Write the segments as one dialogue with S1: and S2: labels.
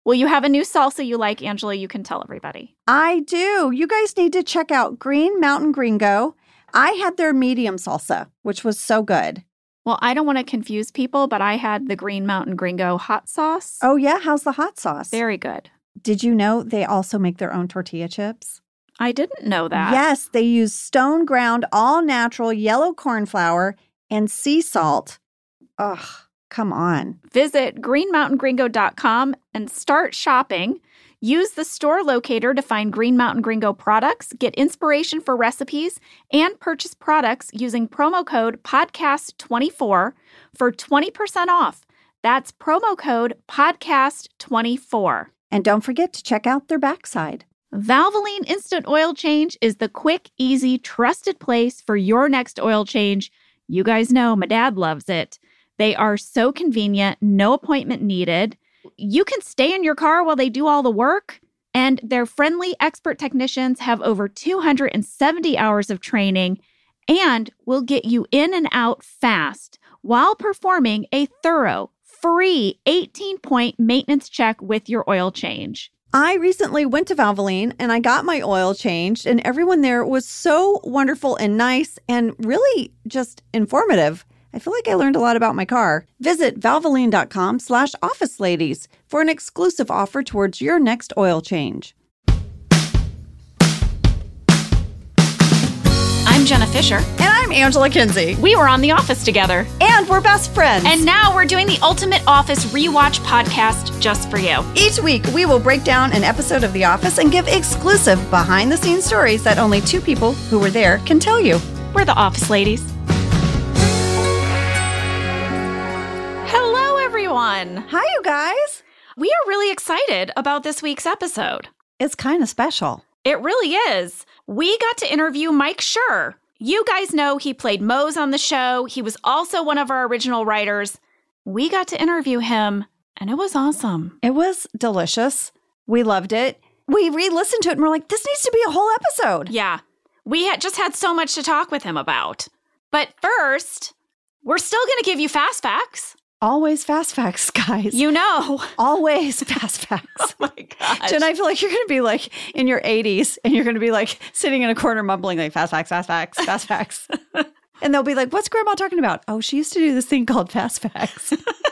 S1: Well, you have a new salsa you like, Angela. You can tell everybody.
S2: I do. You guys need to check out Green Mountain Gringo. I had their medium salsa, which was so good.
S1: Well, I don't want to confuse people, but I had the Green Mountain Gringo hot sauce.
S2: Oh, yeah? How's the hot sauce?
S1: Very good.
S2: Did you know they also make their own tortilla chips?
S1: I didn't know that.
S2: Yes, they use stone ground, all natural yellow corn flour and sea salt. Ugh, come on.
S1: Visit greenmountaingringo.com and start shopping. Use the store locator to find Green Mountain Gringo products, get inspiration for recipes, and purchase products using promo code podcast24 for 20% off. That's promo code podcast24.
S2: And don't forget to check out their backside.
S1: Valvoline Instant Oil Change is the quick, easy, trusted place for your next oil change. You guys know my dad loves it. They are so convenient, no appointment needed. You can stay in your car while they do all the work, and their friendly expert technicians have over 270 hours of training and will get you in and out fast while performing a thorough, free 18-point maintenance check with your oil change.
S2: I recently went to Valvoline and I got my oil changed, and everyone there was so wonderful and nice and really just informative. I feel like I learned a lot about my car. Visit valvoline.com/officeladies for an exclusive offer towards your next oil change.
S1: I'm Jenna Fisher.
S2: And I'm Angela Kinsey.
S1: We were on The Office together.
S2: And we're best friends.
S1: And now we're doing the Ultimate Office Rewatch podcast just for you.
S2: Each week, we will break down an episode of The Office and give exclusive behind-the-scenes stories that only two people who were there can tell you.
S1: We're the Office Ladies. Hello, everyone.
S2: Hi, you guys.
S1: We are really excited about this week's episode.
S2: It's kind of special.
S1: It really is. We got to interview Mike Schur. You guys know he played Mose on the show. He was also one of our original writers. We got to interview him, and it was awesome.
S2: It was delicious. We loved it. We re-listened to it, and we're like, this needs to be a whole episode.
S1: Yeah. We had just had so much to talk with him about. But first, we're still going to give you fast facts.
S2: Always fast facts, guys.
S1: You know.
S2: Always fast facts.
S1: Oh, my gosh.
S2: Jen, I feel like you're going to be like in your 80s and you're going to be like sitting in a corner mumbling like fast facts, fast facts, fast facts. And they'll be like, what's Grandma talking about? Oh, she used to do this thing called fast facts.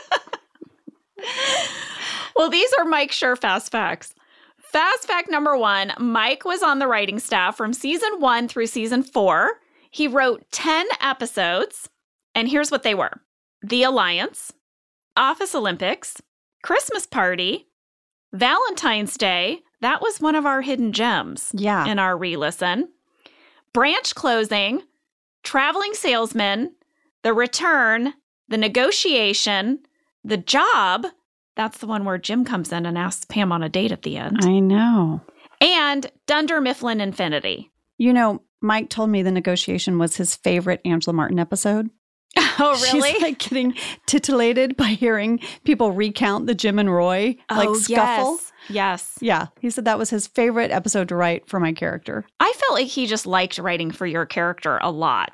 S1: Well, these are Mike Schur fast facts. Fast fact number 1, Mike was on the writing staff from season 1 through season 4. He wrote 10 episodes, and here's what they were. The Alliance, Office Olympics, Christmas Party, Valentine's Day. That was one of our hidden gems in our re-listen. Branch Closing, Traveling Salesman, The Return, The Negotiation, The Job. That's the one where Jim comes in and asks Pam on a date at the end.
S2: I know.
S1: And Dunder Mifflin Infinity.
S2: You know, Mike told me The Negotiation was his favorite Angela Martin episode.
S1: Oh, really?
S2: She's like getting titillated by hearing people recount the Jim and Roy scuffle.
S1: Yes.
S2: Yeah. He said that was his favorite episode to write for my character.
S1: I felt like he just liked writing for your character a lot.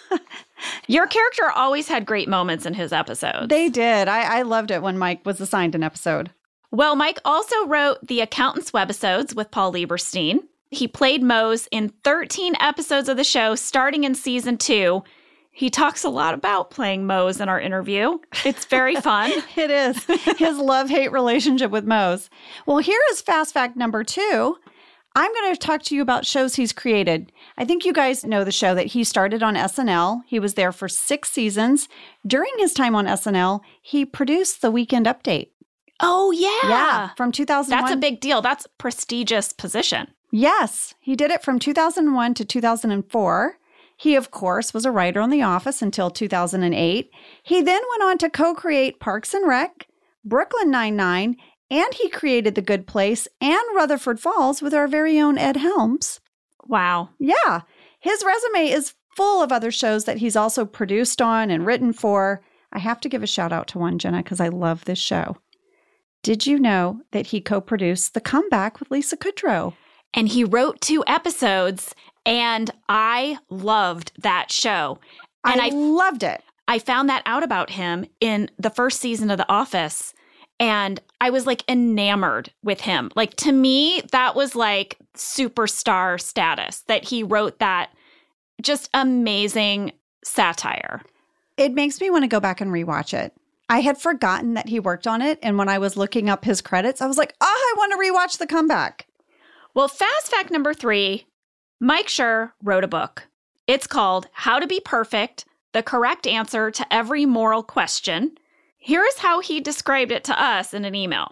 S1: Your character always had great moments in his episodes.
S2: They did. I loved it when Mike was assigned an episode.
S1: Well, Mike also wrote the Accountant's Webisodes with Paul Lieberstein. He played Mose in 13 episodes of the show, starting in season 2. He talks a lot about playing Mose in our interview. It's very fun.
S2: It is. His love-hate relationship with Mose. Well, here is fast fact number 2. I'm going to talk to you about shows he's created. I think you guys know the show that he started on SNL. He was there for 6 seasons. During his time on SNL, he produced The Weekend Update.
S1: Oh, yeah.
S2: Yeah, from 2001.
S1: That's a big deal. That's a prestigious position.
S2: Yes. He did it from 2001 to 2004. He, of course, was a writer on The Office until 2008. He then went on to co-create Parks and Rec, Brooklyn Nine-Nine, and he created The Good Place and Rutherford Falls with our very own Ed Helms.
S1: Wow.
S2: Yeah. His resume is full of other shows that he's also produced on and written for. I have to give a shout out to one, Jenna, because I love this show. Did you know that he co-produced The Comeback with Lisa Kudrow?
S1: And he wrote 2 episodes, and I loved that show. And
S2: I loved it.
S1: I found that out about him in the first season of The Office. And I was like enamored with him. Like to me, that was like superstar status that he wrote that just amazing satire.
S2: It makes me want to go back and rewatch it. I had forgotten that he worked on it. And when I was looking up his credits, I was like, I want to rewatch The Comeback.
S1: Well, fast fact number 3, Mike Schur wrote a book. It's called How to Be Perfect, The Correct Answer to Every Moral Question. Here's how he described it to us in an email.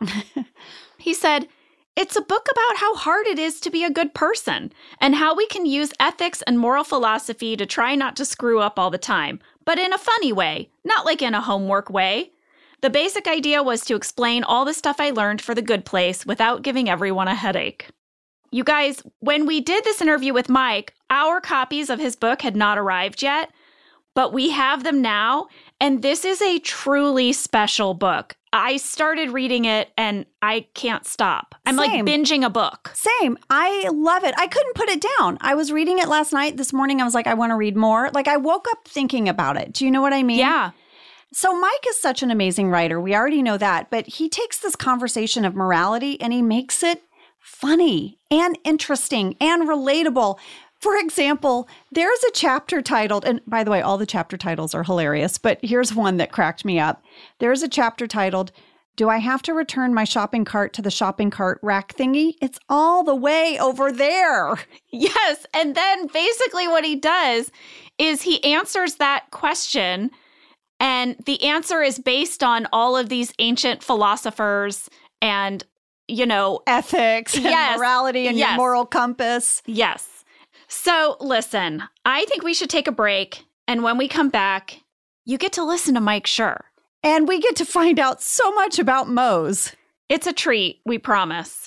S1: He said, "It's a book about how hard it is to be a good person and how we can use ethics and moral philosophy to try not to screw up all the time, but in a funny way, not like in a homework way. The basic idea was to explain all the stuff I learned for The Good Place without giving everyone a headache." You guys, when we did this interview with Mike, our copies of his book had not arrived yet, but we have them now, and this is a truly special book. I started reading it, and I can't stop. I'm like binging a book.
S2: Same. I love it. I couldn't put it down. I was reading it last night. This morning, I was like, I want to read more. Like, I woke up thinking about it. Do you know what I mean?
S1: Yeah.
S2: So Mike is such an amazing writer. We already know that. But he takes this conversation of morality, and he makes it funny and interesting and relatable. For example, there's a chapter titled, and by the way, all the chapter titles are hilarious, but here's one that cracked me up. There's a chapter titled, "Do I have to return my shopping cart to the shopping cart rack thingy? It's all the way over there."
S1: Yes. And then basically what he does is he answers that question, and the answer is based on all of these ancient philosophers and,
S2: ethics and morality and your moral compass.
S1: Yes. So listen, I think we should take a break. And when we come back, you get to listen to Mike Schur.
S2: And we get to find out so much about Moe's.
S1: It's a treat, we promise.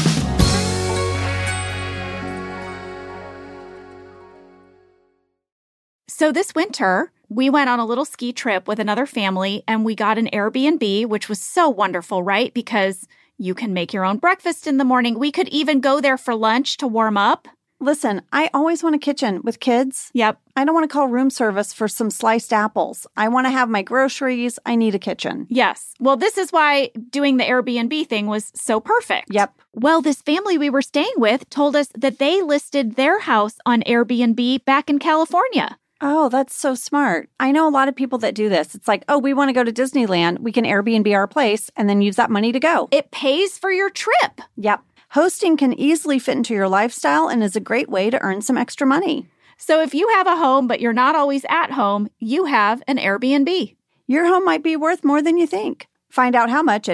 S1: So this winter, we went on a little ski trip with another family, and we got an Airbnb, which was so wonderful, right? Because you can make your own breakfast in the morning. We could even go there for lunch to warm up.
S2: Listen, I always want a kitchen with kids.
S1: Yep.
S2: I don't want to call room service for some sliced apples. I want to have my groceries. I need a kitchen.
S1: Yes. Well, this is why doing the Airbnb thing was so perfect.
S2: Yep.
S1: Well, this family we were staying with told us that they listed their house on Airbnb back in California.
S2: Oh, that's so smart. I know a lot of people that do this. It's like, we want to go to Disneyland. We can Airbnb our place and then use that money to go.
S1: It pays for your trip.
S2: Yep. Hosting can easily fit into your lifestyle and is a great way to earn some extra money.
S1: So if you have a home, but you're not always at home, you have an Airbnb.
S2: Your home might be worth more than you think. Find out how much at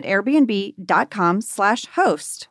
S2: airbnb.com/host.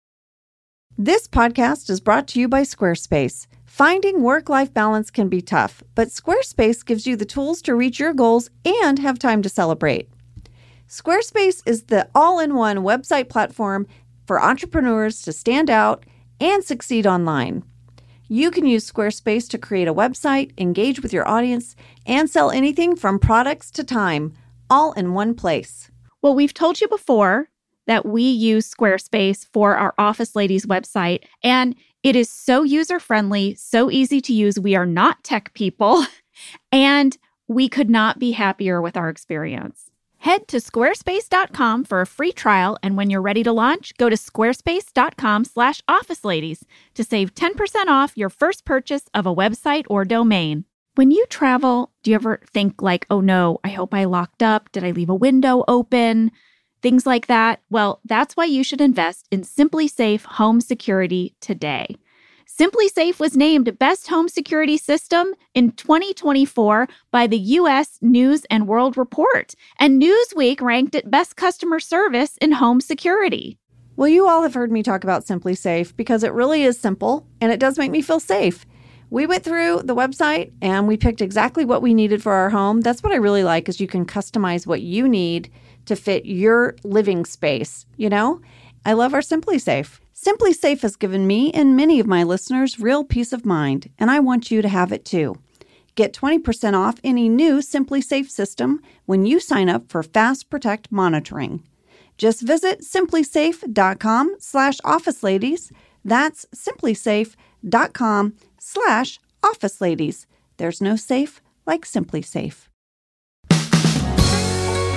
S2: This podcast is brought to you by Squarespace. Finding work-life balance can be tough, but Squarespace gives you the tools to reach your goals and have time to celebrate. Squarespace is the all-in-one website platform for entrepreneurs to stand out and succeed online. You can use Squarespace to create a website, engage with your audience, and sell anything from products to time, all in one place.
S1: Well, we've told you before that we use Squarespace for our Office Ladies website, and it is so user-friendly, so easy to use. We are not tech people, and we could not be happier with our experience. Head to squarespace.com for a free trial, and when you're ready to launch, go to squarespace.com/officeladies to save 10% off your first purchase of a website or domain. When you travel, do you ever think like, oh no, I hope I locked up? Did I leave a window open? Things like that. Well, that's why you should invest in SimpliSafe Home Security today. SimpliSafe was named Best Home Security System in 2024 by the U.S. News and World Report, and Newsweek ranked it Best Customer Service in Home Security.
S2: Well, you all have heard me talk about SimpliSafe because it really is simple, and it does make me feel safe. We went through the website, and we picked exactly what we needed for our home. That's what I really like, is you can customize what you need to fit your living space, I love our SimpliSafe. SimpliSafe has given me and many of my listeners real peace of mind, and I want you to have it too. Get 20% off any new SimpliSafe system when you sign up for Fast Protect monitoring. Just visit simplisafe.com/officeladies. That's simplisafe.com/officeladies. There's no safe like SimpliSafe.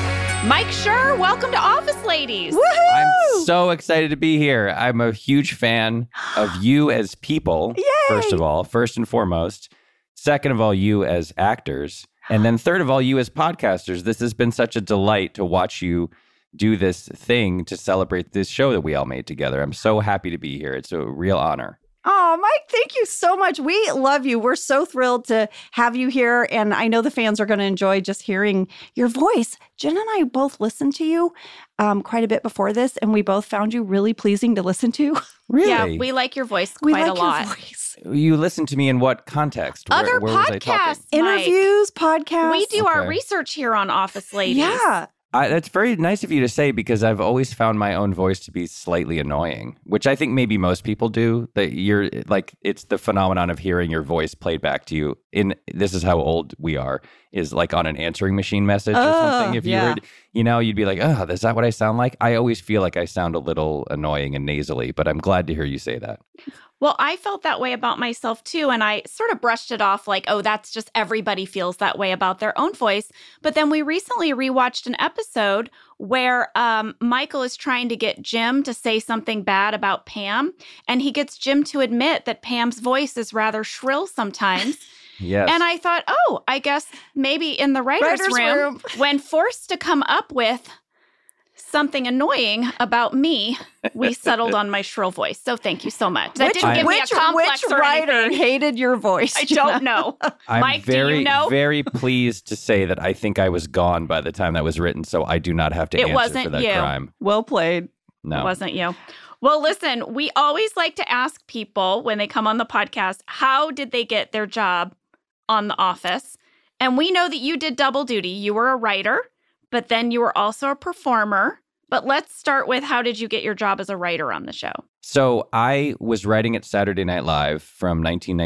S1: Mike Schur, welcome to Office Ladies.
S2: Woohoo!
S3: I'm so excited to be here. I'm a huge fan of you as people,
S2: Yay!
S3: first and foremost. Second of all, you as actors. And then third of all, you as podcasters. This has been such a delight to watch you do this thing to celebrate this show that we all made together. I'm so happy to be here. It's a real honor.
S2: Oh, Mike, thank you so much. We love you. We're so thrilled to have you here. And I know the fans are going to enjoy just hearing your voice. Jen and I both listened to you quite a bit before this, and we both found you really pleasing to listen to.
S3: Really?
S1: Yeah, we like your voice
S2: We
S1: quite
S2: like
S1: a lot.
S2: your voice.
S3: You listen to me in what context?
S1: Other
S3: Where was I talking?
S1: podcasts, Mike.
S2: Interviews, podcasts.
S1: We do our
S3: Okay.
S1: research here on Office Ladies.
S2: Yeah.
S3: That's very nice of you to say, because I've always found my own voice to be slightly annoying, which I think maybe most people do. That you're like, it's the phenomenon of hearing your voice played back to you. This is how old we are, is like on an answering machine message or something. If you
S2: yeah.
S3: heard, you'd be like, oh, is that what I sound like? I always feel like I sound a little annoying and nasally, but I'm glad to hear you say that.
S1: Well, I felt that way about myself too, and I sort of brushed it off like, oh, that's just everybody feels that way about their own voice. But then we recently rewatched an episode where Michael is trying to get Jim to say something bad about Pam, and he gets Jim to admit that Pam's voice is rather shrill sometimes.
S3: Yes.
S1: And I thought, oh, I guess maybe in the writer's room, when forced to come up with something annoying about me, we settled on my shrill voice. So thank you so much. That didn't give me a complex
S2: which
S1: or
S2: writer
S1: anything.
S2: hated your voice?
S1: I don't know.
S3: I'm
S1: Mike,
S3: very,
S1: do you know?
S3: very pleased to say that I think I was gone by the time that was written, so I do not have to
S1: It
S3: answer
S1: wasn't
S3: for that
S1: you.
S3: crime.
S2: Well played.
S3: No.
S1: It wasn't you. Well, listen, we always like to ask people when they come on the podcast, how did they get their job on The Office? And we know that you did double duty. You were a writer, but then you were also a performer. But let's start with, how did you get your job as a writer on the show?
S3: So I was writing at Saturday Night Live from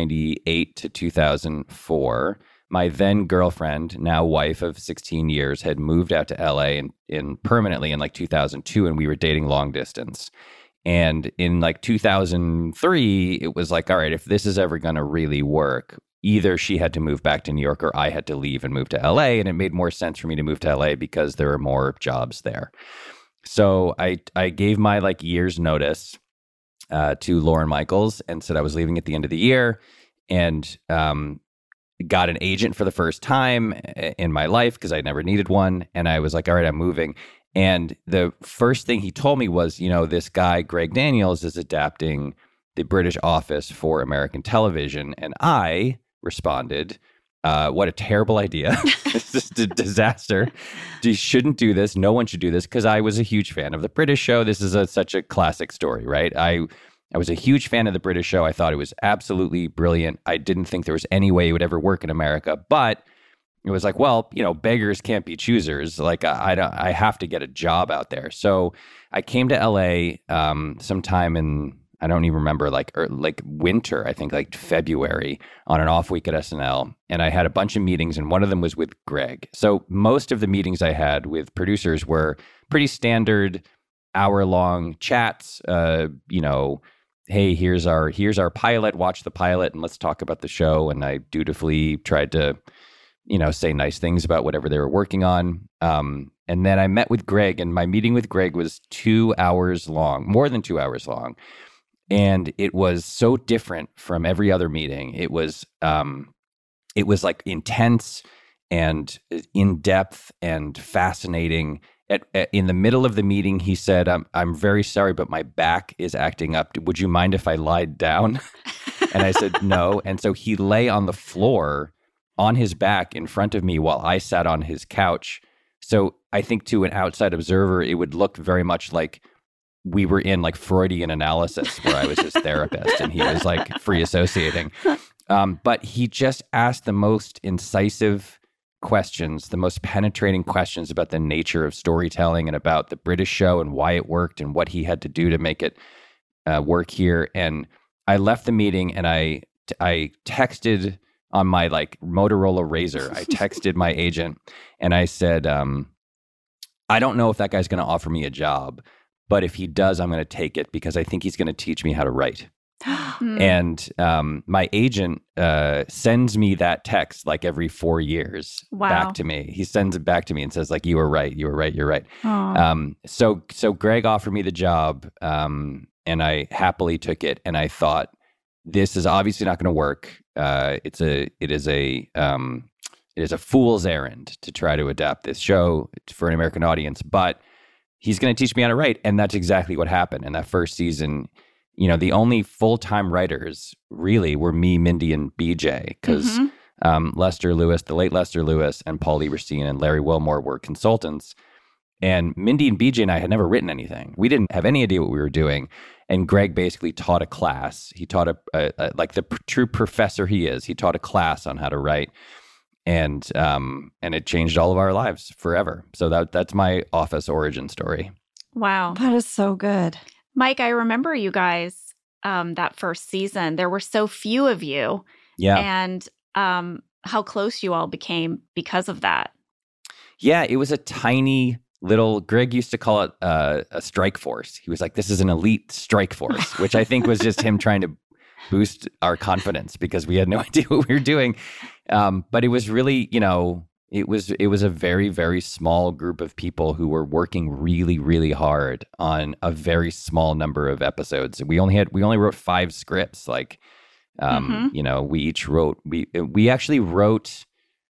S3: 1998 to 2004. My then girlfriend, now wife of 16 years, had moved out to LA in permanently in like 2002, and we were dating long distance. And in like 2003, it was like, all right, if this is ever going to really work, either she had to move back to New York or I had to leave and move to LA. And it made more sense for me to move to LA because there were more jobs there. So I gave my like year's notice to Lorne Michaels and said I was leaving at the end of the year, and got an agent for the first time in my life because I never needed one. And I was like, all right, I'm moving. And the first thing he told me was, this guy, Greg Daniels, is adapting The British Office for American television. And I responded, what a terrible idea. It's just a disaster. You shouldn't do this. No one should do this, because I was a huge fan of The British Show. This is such a classic story, right? I was a huge fan of The British Show. I thought it was absolutely brilliant. I didn't think there was any way it would ever work in America, but it was like, well, beggars can't be choosers. Like I have to get a job out there. So I came to LA sometime in, I don't even remember, like winter, I think like February, on an off week at SNL. And I had a bunch of meetings, and one of them was with Greg. So most of the meetings I had with producers were pretty standard hour-long chats, hey, here's our pilot, watch the pilot, and let's talk about the show. And I dutifully tried to, say nice things about whatever they were working on. And then I met with Greg, and my meeting with Greg was 2 hours long, more than 2 hours long. And it was so different from every other meeting. It was like intense and in-depth and fascinating. In the middle of the meeting, he said, I'm very sorry, but my back is acting up. Would you mind if I lied down? And I said, no. And so he lay on the floor on his back in front of me while I sat on his couch. So I think to an outside observer, it would look very much like we were in like Freudian analysis, where I was his therapist and he was like free associating. But he just asked the most incisive questions, the most penetrating questions about the nature of storytelling and about the British Show and why it worked and what he had to do to make it work here. And I left the meeting, and I texted on my like Motorola Razr. I texted my agent, and I said, I don't know if that guy's going to offer me a job, but if he does, I'm going to take it because I think he's going to teach me how to write. And my agent sends me that text like every 4 years back to me. He sends it back to me and says like, you were right, you're right. So Greg offered me the job, and I happily took it. And I thought, this is obviously not going to work. It is a fool's errand to try to adapt this show for an American audience, but he's going to teach me how to write. And that's exactly what happened. In that first season, the only full-time writers really were me, Mindy, and BJ, because Lester Lewis, the late Lester Lewis, and Paul Lieberstein and Larry Wilmore were consultants. And Mindy and BJ and I had never written anything. We didn't have any idea what we were doing. And Greg basically taught a class. He taught like the true professor he is. He taught a class on how to write. And it changed all of our lives forever. So that's my Office origin story.
S1: Wow.
S2: That is so good.
S1: Mike, I remember you guys that first season. There were so few of you.
S3: Yeah.
S1: And how close you all became because of that.
S3: Yeah, it was a tiny little, Greg used to call it a strike force. He was like, this is an elite strike force, which I think was just him trying to boost our confidence because we had no idea what we were doing. But it was really, it was a very, very small group of people who were working really, really hard on a very small number of episodes. We only wrote 5 scripts. Like, we each wrote, we actually wrote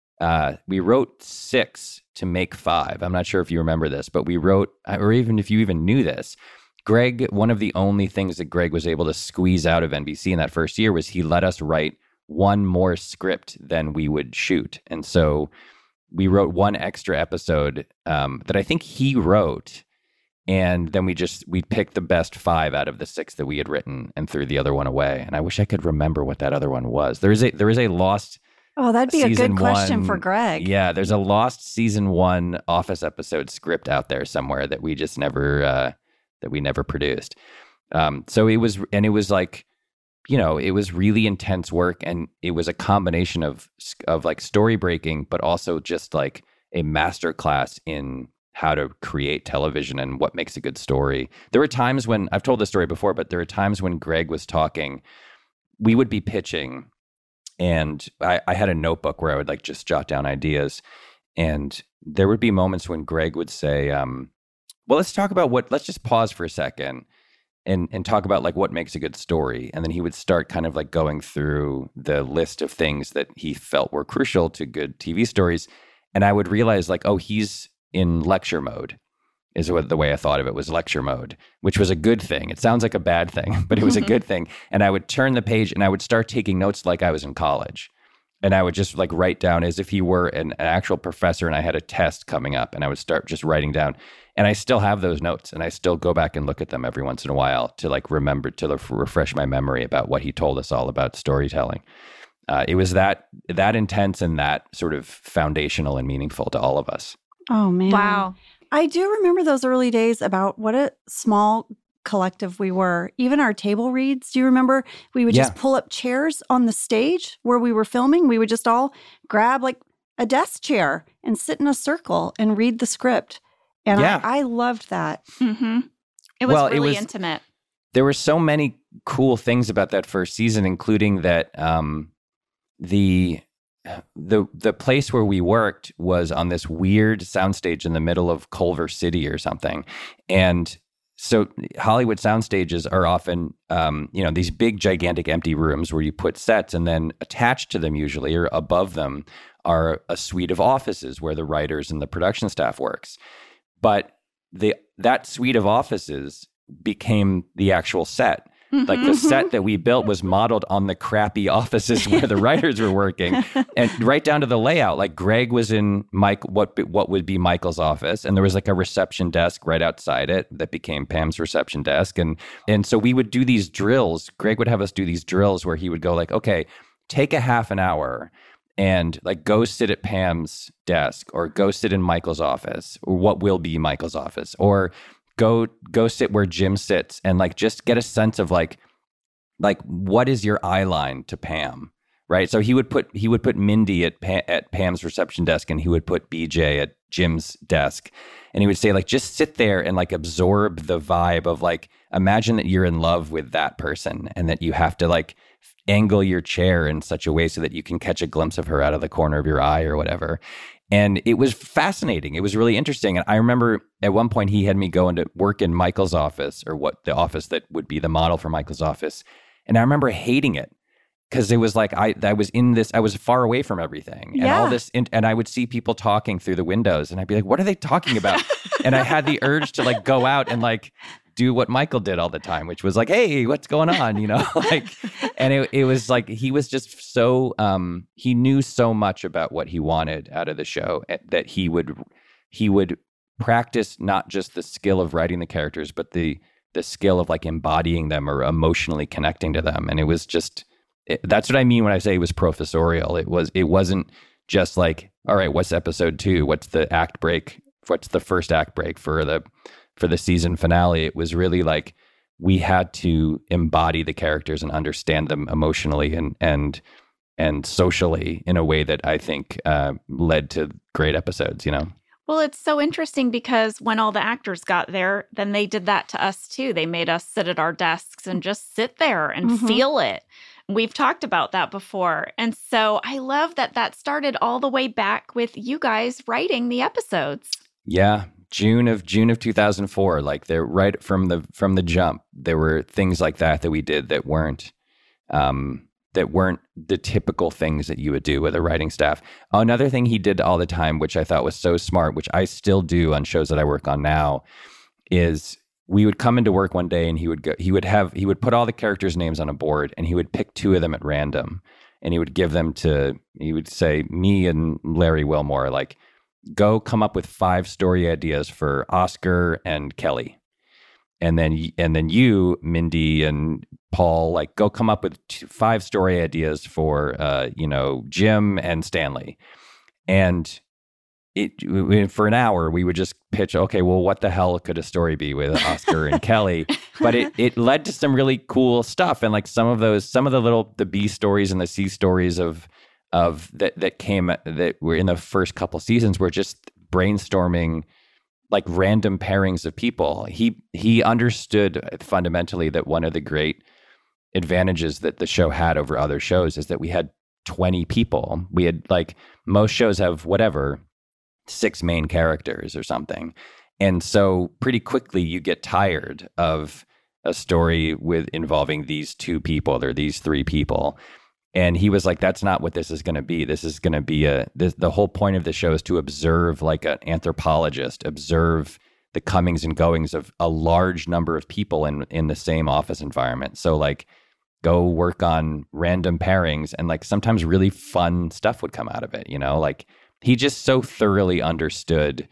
S3: 6 to make 5. I'm not sure if you remember this, but we wrote, or even if you even knew this, Greg, one of the only things that Greg was able to squeeze out of NBC in that first year was he let us write one more script than we would shoot. And so we wrote 1 extra episode that I think he wrote. And then we picked the best 5 out of the 6 that we had written and threw the other one away. And I wish I could remember what that other one was. There is a lost
S2: Oh, that'd be a good question
S3: 1,
S2: for Greg.
S3: Yeah, there's a lost season 1 Office episode script out there somewhere that we just never produced. So it was like, it was really intense work, and it was a combination of like story breaking, but also just like a master class in how to create television and what makes a good story. There were times when, I've told this story before, but there were times when Greg was talking, we would be pitching, and I had a notebook where I would like just jot down ideas. And there would be moments when Greg would say, well, let's just pause for a second and talk about like what makes a good story. And then he would start kind of like going through the list of things that he felt were crucial to good TV stories. And I would realize like, oh, he's in lecture mode, is what the way I thought of it was, lecture mode, which was a good thing. It sounds like a bad thing, but it was a good thing. And I would turn the page and I would start taking notes like I was in college. And I would just like write down as if he were an actual professor and I had a test coming up, and I would start just writing down. And I still have those notes, and I still go back and look at them every once in a while to like remember, to refresh my memory about what he told us all about storytelling. It was that intense and that sort of foundational and meaningful to all of us.
S2: Oh, man.
S1: Wow.
S2: I do remember those early days about what a small collective we were. Even our table reads. Do you remember? We would just pull up chairs on the stage where we were filming. We would just all grab like a desk chair and sit in a circle and read the script. And I loved that.
S1: Mm-hmm. It was really intimate.
S3: There were so many cool things about that first season, including that the place where we worked was on this weird soundstage in the middle of Culver City or something. And so Hollywood soundstages are often, these big, gigantic empty rooms where you put sets, and then attached to them usually or above them are a suite of offices where the writers and the production staff works. But that suite of offices became the actual set. Like the set that we built was modeled on the crappy offices where the writers were working, and right down to the layout. Like Greg was in what would be Michael's office, and there was like a reception desk right outside it that became Pam's reception desk. And so we would do these drills. Greg would have us do these drills where he would go like, okay, take a half an hour and like go sit at Pam's desk, or go sit in Michael's office, or what will be Michael's office, or go sit where Jim sits, and like just get a sense of like what is your eye line to Pam, right? So he would put Mindy at Pam's reception desk, and he would put BJ Jim's desk. And he would say, like, just sit there and like absorb the vibe of like, imagine that you're in love with that person and that you have to like angle your chair in such a way so that you can catch a glimpse of her out of the corner of your eye or whatever. And it was fascinating. It was really interesting. And I remember at one point he had me go into work in Michael's office, or what the office that would be the model for Michael's office. And I remember hating it because it was like I was far away from everything and all this. And I would see people talking through the windows and I'd be like, what are they talking about? And I had the urge to like go out and like do what Michael did all the time, which was like, hey, what's going on? You know, like, and it was like, he was just so, he knew so much about what he wanted out of the show that he would practice not just the skill of writing the characters, but the skill of like embodying them or emotionally connecting to them. And it was just, that's what I mean when I say it was professorial. It wasn't just like, all right, what's episode 2? What's the act break? What's the first act break for the season finale? It was really like we had to embody the characters and understand them emotionally and socially in a way that I think led to great episodes, you know?
S1: Well, it's so interesting because when all the actors got there, then they did that to us too. They made us sit at our desks and just sit there and feel it. We've talked about that before. And so I love that started all the way back with you guys writing the episodes. Yeah.
S3: June of 2004, like they're right from the jump, there were things like that we did that weren't the typical things that you would do with a writing staff. Another thing he did all the time, which I thought was so smart, which I still do on shows that I work on now, is we would come into work one day and he would put all the characters' names on a board and he would pick 2 of them at random and he would say, me and Larry Wilmore, like, go come up with 5 story ideas for Oscar and Kelly. And then you, Mindy and Paul, like, go come up with 5 story ideas for, Jim and Stanley. And for an hour, we would just pitch, okay, well, what the hell could a story be with Oscar and Kelly? But it led to some really cool stuff. And like some of the B stories and the C stories of that were in the first couple seasons were just brainstorming like random pairings of people. He understood fundamentally that one of the great advantages that the show had over other shows is that we had 20 people. We had, like, most shows have 6 main characters or something. And so pretty quickly you get tired of a story involving these 2 people or these 3 people. And he was like, that's not what this is going to be. This is going to be the whole point of the show is to observe, like an anthropologist, observe the comings and goings of a large number of people in the same office environment. So like, go work on random pairings and like sometimes really fun stuff would come out of it, you know? Like, he just so thoroughly understood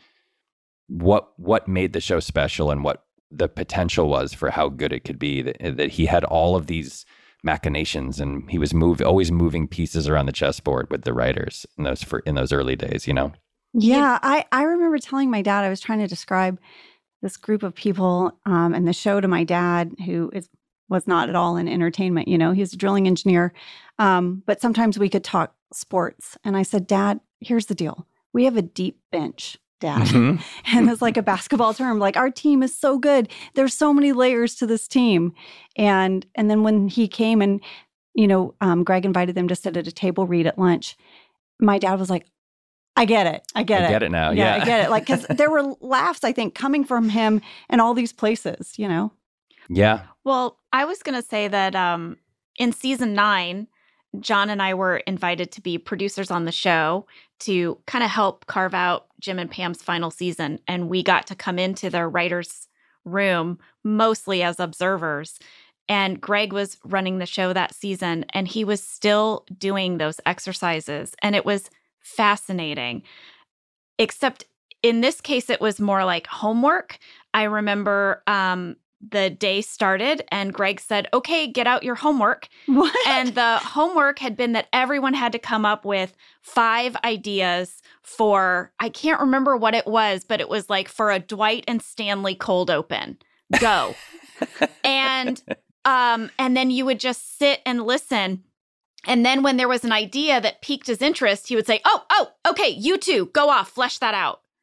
S3: what made the show special and what the potential was for how good it could be, that he had all of these machinations and he was always moving pieces around the chessboard with the writers in those early days, you know?
S2: Yeah, I remember telling my dad, I was trying to describe this group of people and the show to my dad, who was not at all in entertainment, you know, he's a drilling engineer. But sometimes we could talk sports. And I said, Dad, here's the deal. We have a deep bench, Dad. Mm-hmm. And it's like a basketball term. Like, our team is so good. There's so many layers to this team. And then when he came and, you know, Greg invited them to sit at a table read at lunch, my dad was like, I get it. I get
S3: it now.
S2: Yeah, I get it. Like, because there were laughs, I think, coming from him in all these places, you know?
S3: Yeah.
S1: Well, I was going to say that in season 9, John and I were invited to be producers on the show to kind of help carve out Jim and Pam's final season. And we got to come into their writer's room mostly as observers. And Greg was running the show that season, and he was still doing those exercises. And it was fascinating. Except in this case, it was more like homework. I remember the day started and Greg said, okay, get out your homework.
S2: What?
S1: And the homework had been that everyone had to come up with 5 ideas for, I can't remember what it was, but it was like for a Dwight and Stanley cold open. Go. And then you would just sit and listen. And then when there was an idea that piqued his interest, he would say, oh, okay, you two, go off, flesh that out.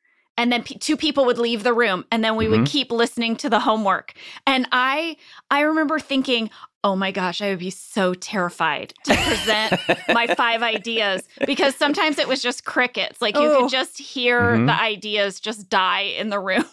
S1: and then two people would leave the room, and then we would keep listening to the homework. And I remember thinking, oh my gosh, I would be so terrified to present my 5 ideas, because sometimes it was just crickets. Like you could just hear the ideas just die in the room.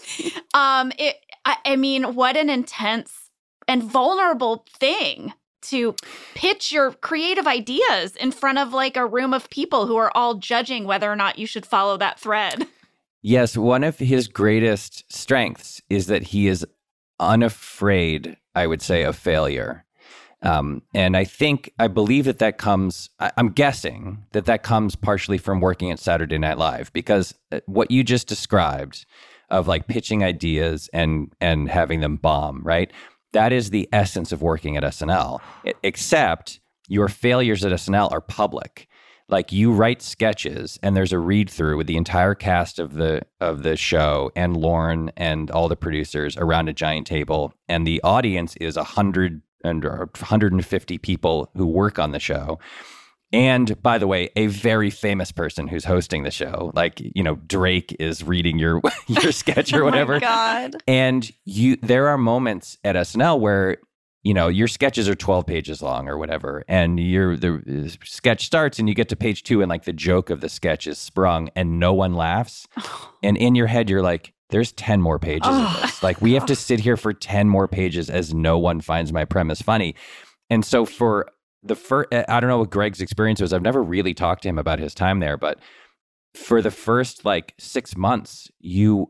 S1: I mean, what an intense and vulnerable thing to pitch your creative ideas in front of like a room of people who are all judging whether or not you should follow that thread.
S3: Yes, one of his greatest strengths is that he is unafraid, I would say, of failure. And I believe that comes, I'm guessing that comes partially from working at Saturday Night Live, because what you just described of like pitching ideas and having them bomb, right? That is the essence of working at SNL, except your failures at SNL are public. Like you write sketches and there's a read through with the entire cast of the show and Lauren and all the producers around a giant table. And the audience is 100 and 150 people who work on the show. And by the way, a very famous person who's hosting the show, like, you know, Drake is reading your sketch or whatever.
S2: Oh my God.
S3: And there are moments at SNL where, you know, your sketches are 12 pages long or whatever, and the sketch starts and you get to page 2 and like the joke of the sketch is sprung and no one laughs. And in your head, you're like, there's 10 more pages of this. Like we have to sit here for 10 more pages as no one finds my premise funny. And so for the first, I don't know what Greg's experience was. I've never really talked to him about his time there, but for the first like 6 months, you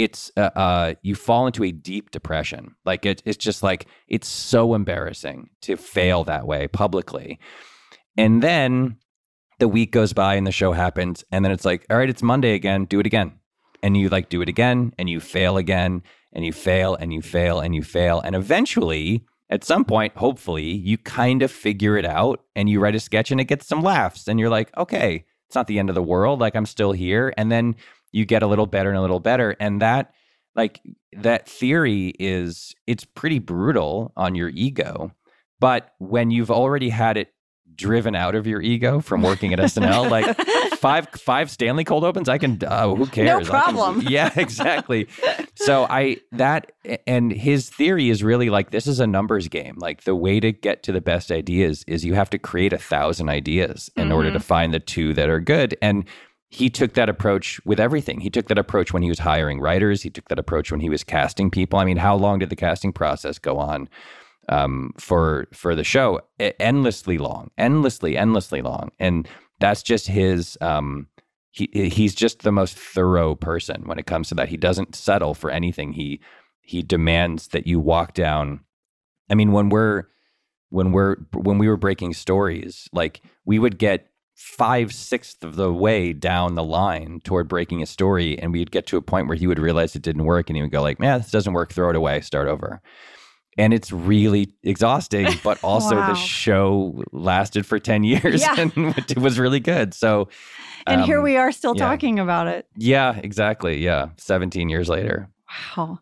S3: fall into a deep depression. Like it's just like, it's so embarrassing to fail that way publicly. And then the week goes by and the show happens. And then it's like, all right, it's Monday again, do it again. And you like do it again and you fail again and you fail and you fail and you fail. And eventually at some point, hopefully you kind of figure it out and you write a sketch and it gets some laughs and you're like, okay, it's not the end of the world. Like I'm still here. And then you get a little better and a little better. And that theory it's pretty brutal on your ego. But when you've already had it driven out of your ego from working at SNL, like five Stanley Cold Opens, I can, who cares?
S2: No problem.
S3: Yeah, exactly. So and his theory is really like, this is a numbers game. Like the way to get to the best ideas is you have to create 1,000 ideas in order to find the 2 that are good. And he took that approach with everything. He took that approach when he was hiring writers. He took that approach when he was casting people. I mean, how long did the casting process go on for the show? Endlessly long. And that's just his, he's just the most thorough person when it comes to that. He doesn't settle for anything. He demands that you walk down. I mean, when we were breaking stories, like we would get 5/6 of the way down the line toward breaking a story, and we'd get to a point where he would realize it didn't work, and he would go like, "Man, this doesn't work. Throw it away. Start over." And it's really exhausting, but also
S2: Wow.
S3: the show lasted for 10 years and it was really good. So,
S2: And here we are still
S3: yeah.
S2: talking about it.
S3: Yeah, exactly. Yeah. 17 years later.
S2: Wow.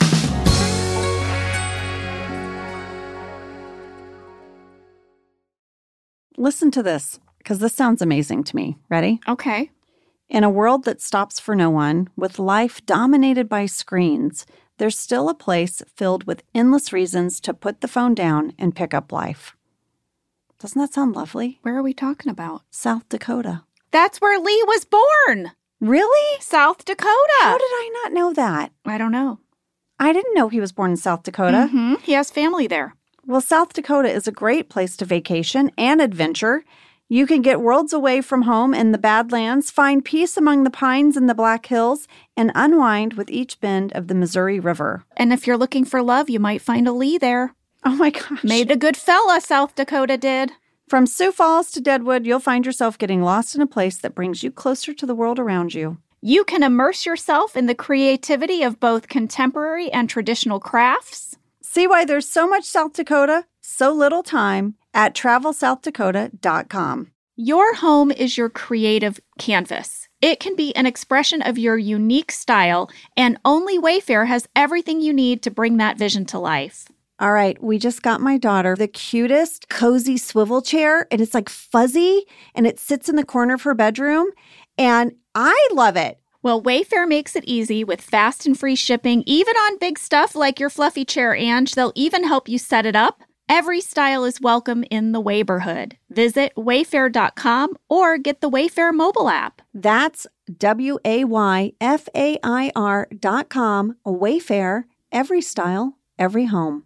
S2: Listen to this, because this sounds amazing to me. Ready?
S1: Okay.
S2: In a world that stops for no one, with life dominated by screens, there's still a place filled with endless reasons to put the phone down and pick up life. Doesn't that sound lovely?
S1: Where are we talking about?
S2: South Dakota.
S1: That's where Lee was born.
S2: Really?
S1: South Dakota.
S2: How did I not know that?
S1: I don't know.
S2: I didn't know he was born in South Dakota.
S1: Mm-hmm. He has family there.
S2: Well, South Dakota is a great place to vacation and adventure. You can get worlds away from home in the Badlands, find peace among the pines in the Black Hills, and unwind with each bend of the Missouri River.
S1: And if you're looking for love, you might find a Lee there.
S2: Oh my gosh.
S1: Made a good fella, South Dakota did.
S2: From Sioux Falls to Deadwood, you'll find yourself getting lost in a place that brings you closer to the world around you.
S1: You can immerse yourself in the creativity of both contemporary and traditional crafts.
S2: See why there's so much South Dakota, so little time at TravelSouthDakota.com.
S1: Your home is your creative canvas. It can be an expression of your unique style, and only Wayfair has everything you need to bring that vision to life.
S2: All right, we just got my daughter the cutest cozy swivel chair, and it's like fuzzy, and it sits in the corner of her bedroom, and I love it.
S1: Well, Wayfair makes it easy with fast and free shipping, even on big stuff like your fluffy chair, Ange. They'll even help you set it up. Every style is welcome in the Wayborhood. Visit wayfair.com or get the Wayfair mobile app.
S4: That's WAYFAIR.com. Wayfair, every style, every home.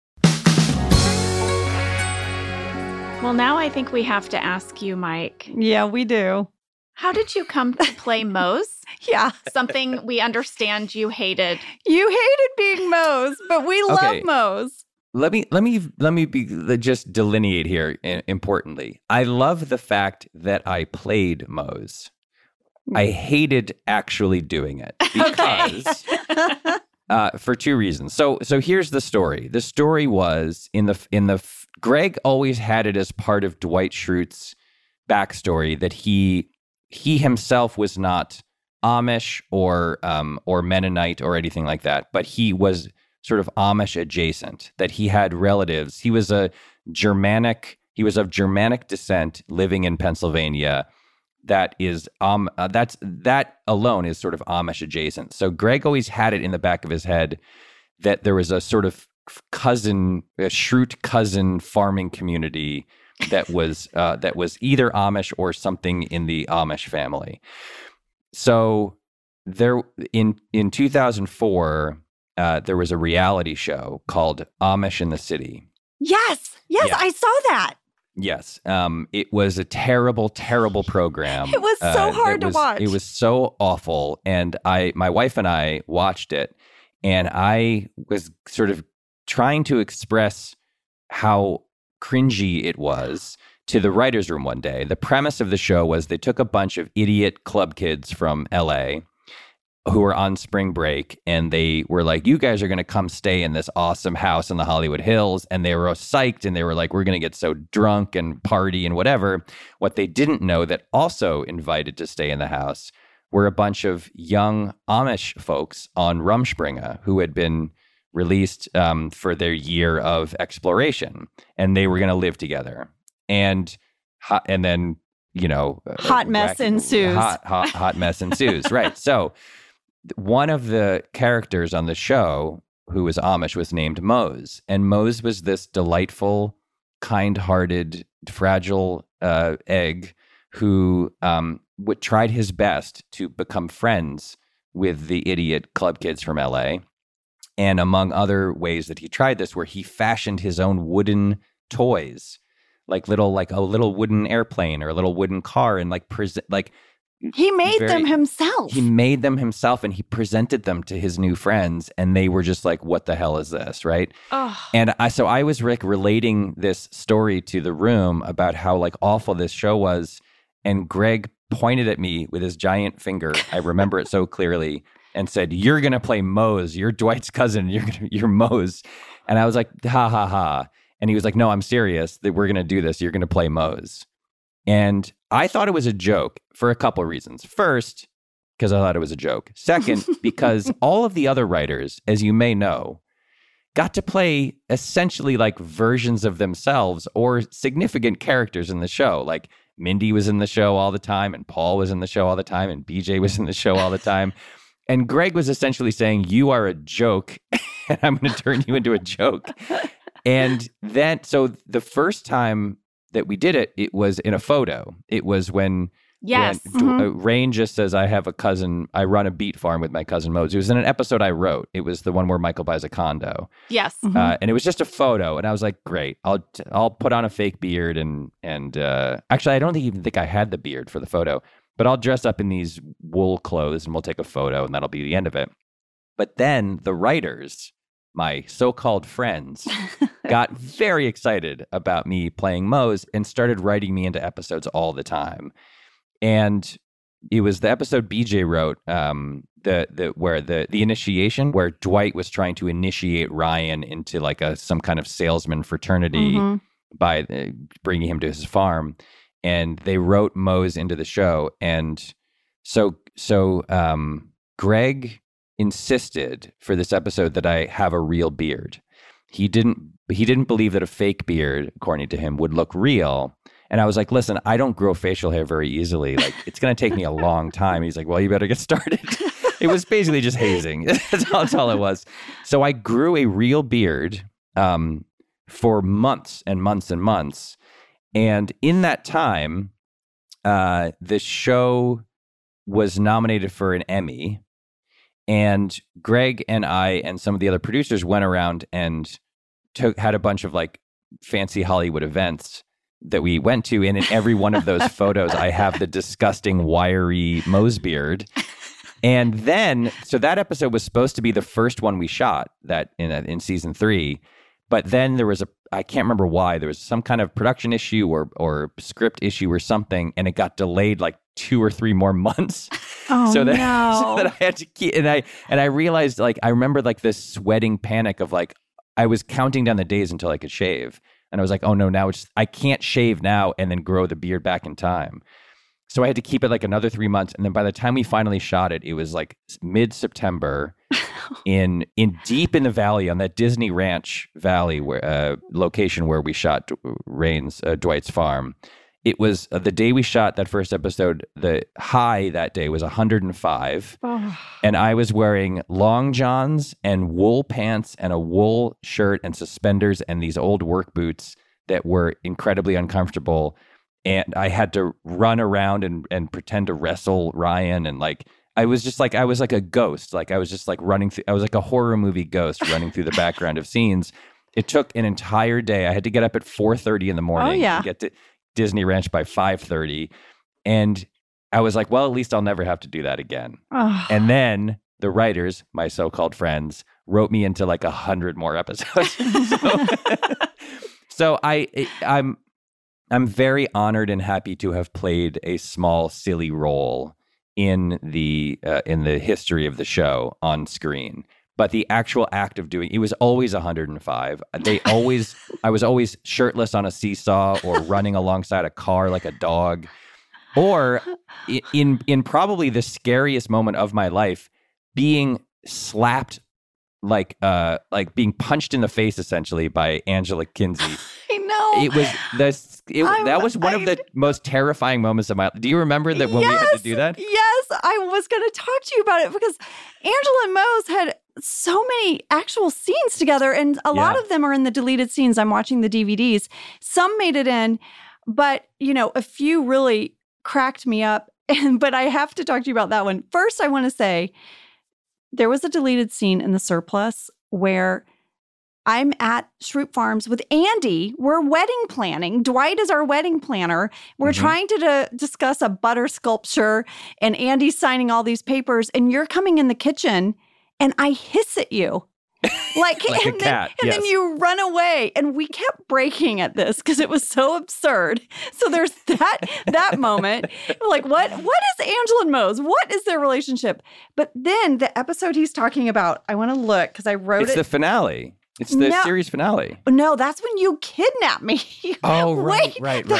S1: Well, now I think we have to ask you, Mike.
S2: Yeah, we do.
S1: How did you come to play Mose?
S2: Yeah.
S1: Something we understand you hated.
S2: You hated being Mose, but we love Mose.
S3: Let me just delineate here importantly. I love the fact that I played Mose. I hated actually doing it because for two reasons. So here's the story. The story was Greg always had it as part of Dwight Schrute's backstory that he himself was not Amish or Mennonite or anything like that, but he was sort of Amish adjacent, that he had relatives. He was of Germanic descent living in Pennsylvania. That alone is sort of Amish adjacent. So Greg always had it in the back of his head that there was a sort of a Schrute cousin farming community that was either Amish or something in the Amish family. So there in 2004, there was a reality show called Amish in the City.
S4: Yes, I saw that.
S3: Yes. It was a terrible, terrible program.
S4: It was so hard to watch.
S3: It was so awful. And my wife and I watched it, and I was sort of trying to express how cringy it was to the writer's room one day. The premise of the show was they took a bunch of idiot club kids from LA who were on spring break, and they were like, you guys are going to come stay in this awesome house in the Hollywood Hills. And they were psyched, and they were like, we're going to get so drunk and party and whatever. What they didn't know that also invited to stay in the house were a bunch of young Amish folks on Rumspringa who had been released for their year of exploration, and they were going to live together. And then,
S2: hot mess ensues.
S3: Hot mess ensues. Right. So one of the characters on the show who was Amish was named Mose, and Mose was this delightful, kind-hearted, fragile egg who tried his best to become friends with the idiot club kids from LA. And among other ways that he tried this, where he fashioned his own wooden toys, like a little wooden airplane or a little wooden car, and
S4: he made them himself.
S3: He made them himself, and he presented them to his new friends, and they were just like, "What the hell is this?" Right?
S1: Oh.
S3: And I was relating this story to the room about how awful this show was, and Greg pointed at me with his giant finger. I remember it so clearly. And said, "You're gonna play Mose. You're Dwight's cousin. You're Mose." And I was like, "Ha ha ha!" And he was like, "No, I'm serious. That we're gonna do this. You're gonna play Mose." And I thought it was a joke for a couple of reasons. First, because I thought it was a joke. Second, because all of the other writers, as you may know, got to play essentially versions of themselves or significant characters in the show. Like Mindy was in the show all the time, and Paul was in the show all the time, and BJ was in the show all the time. And Greg was essentially saying, you are a joke, and I'm going to turn you into a joke. And then, so the first time that we did it, it was in a photo. It was when Rain just says, I have a cousin, I run a beet farm with my cousin Mose. It was in an episode I wrote. It was the one where Michael buys a condo.
S1: Yes.
S3: And it was just a photo. And I was like, great, I'll put on a fake beard. And actually, I don't even think I had the beard for the photo. But I'll dress up in these wool clothes and we'll take a photo, and that'll be the end of it. But then the writers, my so-called friends, got very excited about me playing Mose and started writing me into episodes all the time. And it was the episode BJ wrote, the initiation, where Dwight was trying to initiate Ryan into some kind of salesman fraternity by bringing him to his farm. And they wrote Mose into the show. And so Greg insisted for this episode that I have a real beard. He didn't believe that a fake beard, according to him, would look real. And I was like, listen, I don't grow facial hair very easily. Like, it's going to take me a long time. He's like, well, you better get started. It was basically just hazing. That's all it was. So I grew a real beard for months and months and months. And in that time, the show was nominated for an Emmy. And Greg and I and some of the other producers went around and had a bunch of like fancy Hollywood events that we went to. And in every one of those photos, I have the disgusting wiry Mose beard. And then, so that episode was supposed to be the first one we shot that in season 3. But then there was I can't remember why, there was some kind of production issue or script issue or something, and it got delayed like 2 or 3 more months.
S2: Oh,
S3: so that I had to keep, and I realized, like, I remember like this sweating panic of like, I was counting down the days until I could shave. And I was like, oh no, now I can't shave now and then grow the beard back in time. So I had to keep it like another 3 months. And then by the time we finally shot it, it was like mid-September in deep in the valley on that Disney Ranch Valley location where we shot Dwight's farm. It was the day we shot that first episode, the high that day was 105. Oh. And I was wearing long johns and wool pants and a wool shirt and suspenders and these old work boots that were incredibly uncomfortable. And I had to run around and pretend to wrestle Ryan. And like, I was like a ghost. Like I was just like running through, I was like a horror movie ghost running through the background of scenes. It took an entire day. I had to get up at 4:30 in the morning to get to Disney Ranch by 5:30. And I was like, well, at least I'll never have to do that again. Oh. And then the writers, my so-called friends, wrote me into like 100 more episodes. So I'm very honored and happy to have played a small, silly role in the history of the show on screen. But the actual act of doing it was always 105. I was always shirtless on a seesaw or running alongside a car like a dog, or in probably the scariest moment of my life, being slapped like being punched in the face essentially by Angela Kinsey.
S2: I know.
S3: It was that was one of the most terrifying moments of my life. Do you remember that when we had to do that?
S2: Yes, I was going to talk to you about it because Angela and Mose had so many actual scenes together, and a lot of them are in the deleted scenes. I'm watching the DVDs. Some made it in, but a few really cracked me up. But I have to talk to you about that one. First, I want to say there was a deleted scene in The Surplus where I'm at Shroop Farms with Andy. We're wedding planning. Dwight is our wedding planner. We're trying to discuss a butter sculpture, and Andy's signing all these papers, and you're coming in the kitchen, and I hiss at you. Like
S3: a cat.
S2: And then you run away. And we kept breaking at this because it was so absurd. So there's that moment. Like, what is Angela and Mose? What is their relationship? But then the episode he's talking about, I want to look because I wrote it.
S3: It's the finale. It's the series finale.
S2: No, that's when you kidnapped me.
S3: Oh, right.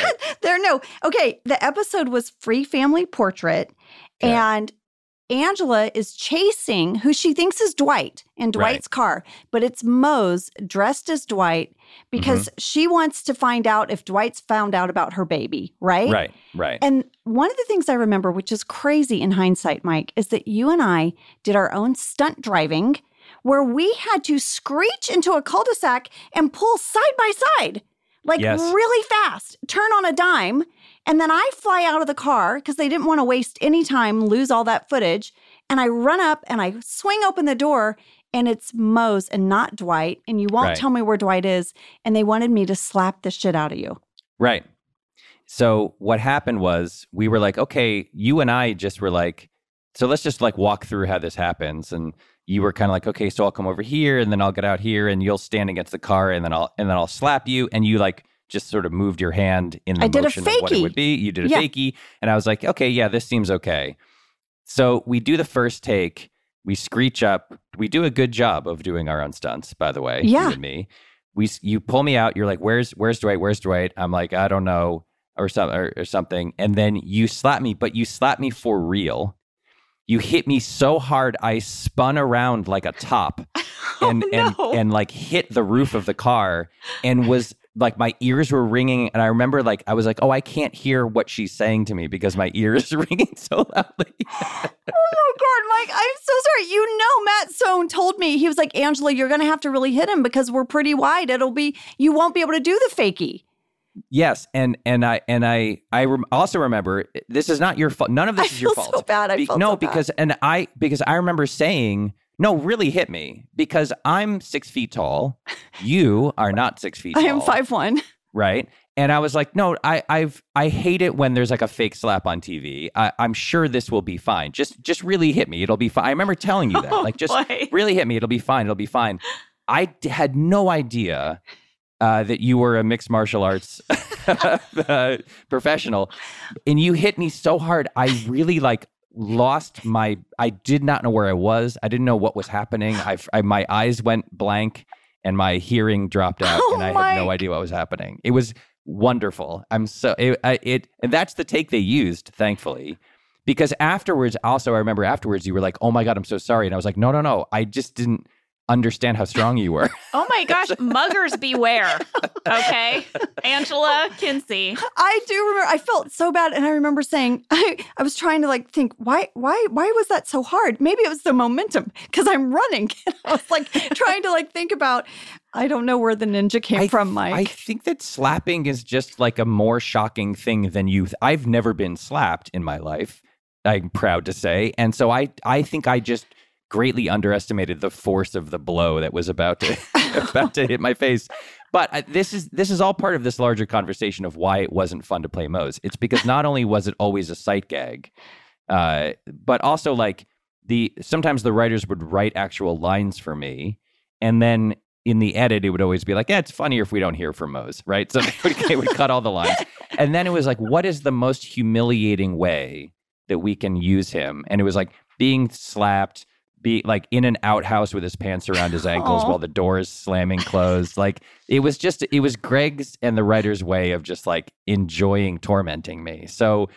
S2: Okay, the episode was Free Family Portrait, and Angela is chasing who she thinks is Dwight in Dwight's car, but it's Mose dressed as Dwight because she wants to find out if Dwight's found out about her baby, right?
S3: Right.
S2: And one of the things I remember, which is crazy in hindsight, Mike, is that you and I did our own stunt driving where we had to screech into a cul-de-sac and pull side by side, really fast, turn on a dime. And then I fly out of the car because they didn't want to waste any time, lose all that footage. And I run up and I swing open the door and it's Mose and not Dwight. And you won't tell me where Dwight is. And they wanted me to slap the shit out of you.
S3: Right. So what happened was we were like, okay, you and I just were like, so let's just like walk through how this happens. And you were kind of like, okay, so I'll come over here and then I'll get out here and you'll stand against the car and then I'll slap you. And you like just sort of moved your hand in the motion of what it would be. You did a fakie. And I was like, okay, yeah, this seems okay. So we do the first take. We screech up. We do a good job of doing our own stunts, by the way, you and me. You pull me out. You're like, where's Dwight? Where's Dwight? I'm like, I don't know, or something. And then you slap me, but you slap me for real. you hit me so hard I spun around like a top and like hit the roof of the car and was like my ears were ringing. And I remember like I was like, oh, I can't hear what she's saying to me because my ears are ringing so loudly.
S2: Oh my God, Mike, I'm so sorry. You know, Matt Sohn told me, he was like, Angela, you're going to have to really hit him because we're pretty wide. You won't be able to do the fakie.
S3: Yes, and I also remember this is not your fault. None of this is your fault.
S2: I feel so bad. I felt so bad.
S3: Because I remember saying, no, really hit me because I'm 6 feet tall. You are not 6 feet tall.
S2: I am 5'1".
S3: Right. And I was like, no, I hate it when there's like a fake slap on TV. I'm sure this will be fine. Just really hit me. It'll be fine. I remember telling you that. Really hit me. It'll be fine. It'll be fine. I had no idea that you were a mixed martial arts professional, and you hit me so hard. I really I did not know where I was. I didn't know what was happening. My eyes went blank and my hearing dropped out, and I had no idea what was happening. It was wonderful. And that's the take they used, thankfully, because afterwards, also I remember afterwards you were like, "Oh my God, I'm so sorry," and I was like, "No, I just didn't understand how strong you were."
S1: Oh my gosh, muggers beware. Okay. Angela Kinsey.
S2: I do remember, I felt so bad. And I remember saying, I was trying to like think, why was that so hard? Maybe it was the momentum because I'm running. And I was like trying to like think about, I don't know where the ninja came from, Mike.
S3: I think that slapping is just like a more shocking thing than youth. I've never been slapped in my life, I'm proud to say. And so I think I just greatly underestimated the force of the blow that was about to hit my face. But this is all part of this larger conversation of why it wasn't fun to play Moe's. It's because not only was it always a sight gag, but also like sometimes the writers would write actual lines for me, and then in the edit it would always be like, it's funnier if we don't hear from Moe's, right? So they would cut all the lines, and then it was like, what is the most humiliating way that we can use him? And it was like being slapped, be like in an outhouse with his pants around his ankles while the door is slamming closed. Like it was Greg's and the writer's way of just like enjoying tormenting me. So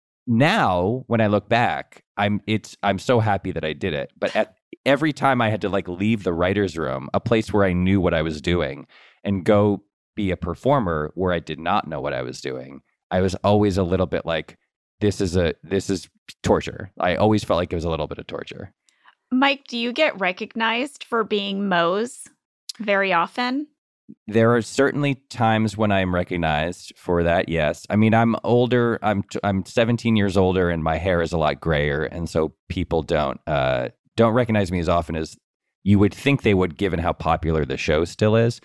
S3: now when I look back, I'm so happy that I did it. But every time I had to like leave the writer's room, a place where I knew what I was doing, and go be a performer where I did not know what I was doing, I was always a little bit like, this is torture. I always felt like it was a little bit of torture.
S1: Mike, do you get recognized for being Moe's very often?
S3: There are certainly times when I'm recognized for that, yes. I mean, I'm older. I'm 17 years older, and my hair is a lot grayer, and so people don't recognize me as often as you would think they would, given how popular the show still is.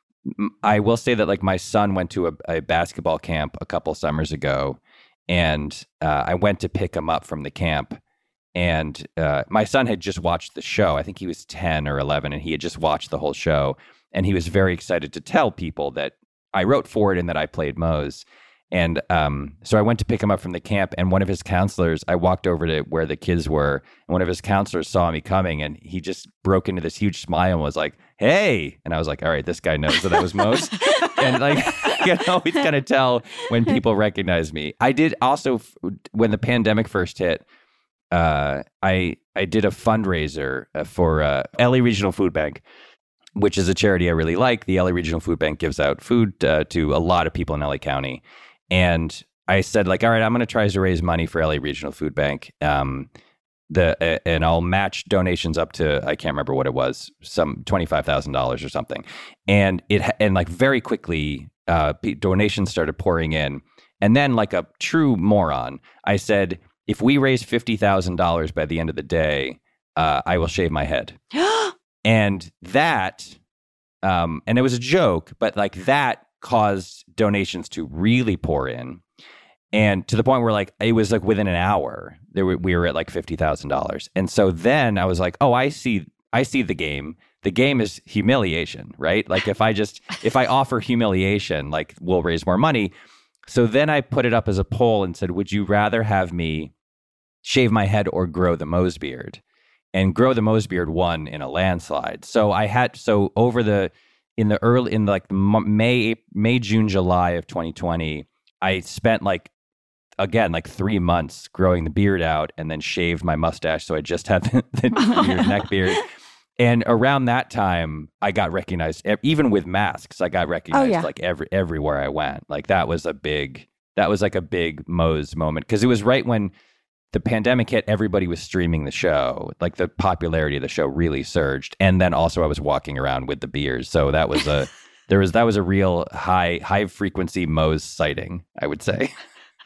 S3: I will say that, like, my son went to a basketball camp a couple summers ago, and I went to pick him up from the camp. And my son had just watched the show. I think he was 10 or 11, and he had just watched the whole show. And he was very excited to tell people that I wrote for it and that I played Moe's. And so I went to pick him up from the camp, and one of his counselors, I walked over to where the kids were, and one of his counselors saw me coming, and he just broke into this huge smile and was like, "Hey." And I was like, all right, this guy knows that I was Moe's. And like, you can always kind of tell when people recognize me. I did also, when the pandemic first hit, I did a fundraiser for LA Regional Food Bank, which is a charity I really like. The LA Regional Food Bank gives out food to a lot of people in LA County. And I said, like, all right, I'm going to try to raise money for LA Regional Food Bank. And I'll match donations up to, I can't remember what it was, some $25,000 or something. And like very quickly, donations started pouring in. And then, like a true moron, I said, if we raise $50,000 by the end of the day, I will shave my head. And that, and it was a joke, but like that caused donations to really pour in. And to the point where like, it was like within an hour, we were at like $50,000. And so then I was like, oh, I see the game. The game is humiliation, right? Like if I offer humiliation, like we'll raise more money. So then I put it up as a poll and said, would you rather have me shave my head or grow the Moe's beard? And grow the Moe's beard won in a landslide. So in May, June, July of 2020, I spent like again, like 3 months growing the beard out and then shaved my mustache. So I just had the beard, neck beard. And around that time, I got recognized, even with masks, I got recognized like everywhere I went. Like that was like a big Moe's moment, because it was right when the pandemic hit, everybody was streaming the show. Like the popularity of the show really surged. And then also I was walking around with the beers. So that was that was a real high frequency Moe's sighting, I would say.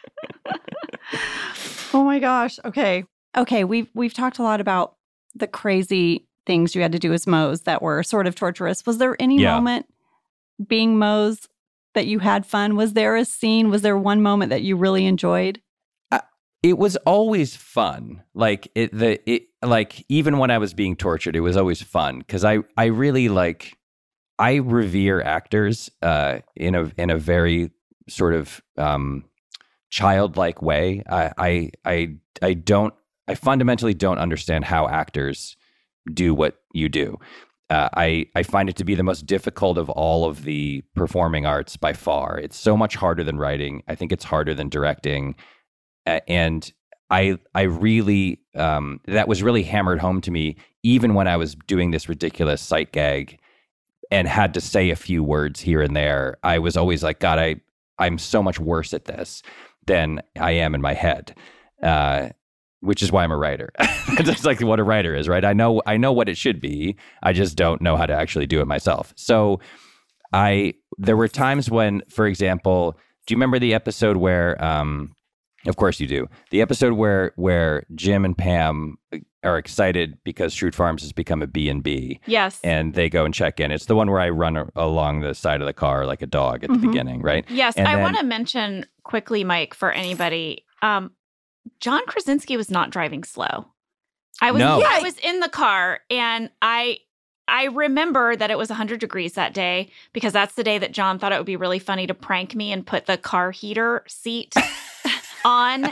S2: Oh my gosh. Okay. We've talked a lot about the crazy things you had to do as Moe's that were sort of torturous. Was there any moment being Moe's that you had fun? Was there a scene? Was there one moment that you really enjoyed?
S3: It was always fun. Like like even when I was being tortured, it was always fun, because I really I revere actors in a very sort of childlike way. I fundamentally don't understand how actors do what you do. I find it to be the most difficult of all of the performing arts by far. It's so much harder than writing. I think it's harder than directing. And I really, that was really hammered home to me, even when I was doing this ridiculous sight gag and had to say a few words here and there. I was always like, God, I'm so much worse at this than I am in my head, which is why I'm a writer. That's like what a writer is, right? I know what it should be. I just don't know how to actually do it myself. So there were times when, for example, do you remember the episode where, of course you do. The episode where Jim and Pam are excited because Schrute Farms has become a B&B.
S1: Yes.
S3: And they go and check in. It's the one where I run along the side of the car like a dog at the beginning, right?
S1: Yes. I want to mention quickly, Mike, for anybody, John Krasinski was not driving slow. I was in the car, and I remember that it was 100 degrees that day, because that's the day that John thought it would be really funny to prank me and put the car heater seat on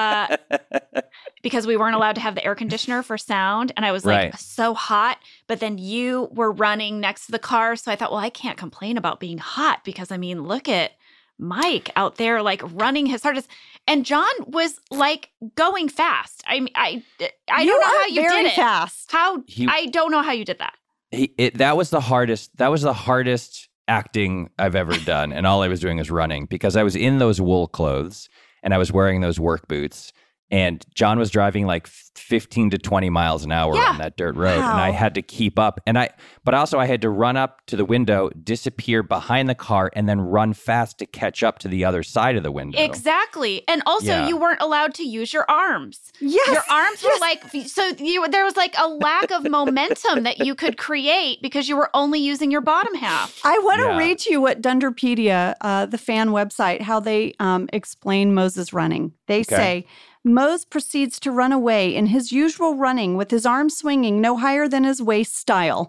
S1: because we weren't allowed to have the air conditioner for sound. And I was like, so hot. But then you were running next to the car. So I thought, well, I can't complain about being hot, because I mean, look at Mike out there like running his hardest. And John was like going fast. I mean, I don't know how you did it.
S2: Fast.
S1: I don't know how you did that.
S3: That was the hardest acting I've ever done. And all I was doing was running, because I was in those wool clothes and I was wearing those work boots. And John was driving like 15 to 20 miles an hour on that dirt road. Wow. And I had to keep up. But also I had to run up to the window, disappear behind the car, and then run fast to catch up to the other side of the window.
S1: Exactly. And also you weren't allowed to use your arms.
S2: Yes.
S1: Your arms were like, there was like a lack of momentum that you could create because you were only using your bottom half.
S2: I want to read to you what Dunderpedia, the fan website, how they explain Moses running. They say, Mose proceeds to run away in his usual running with his arms swinging no higher than his waist style.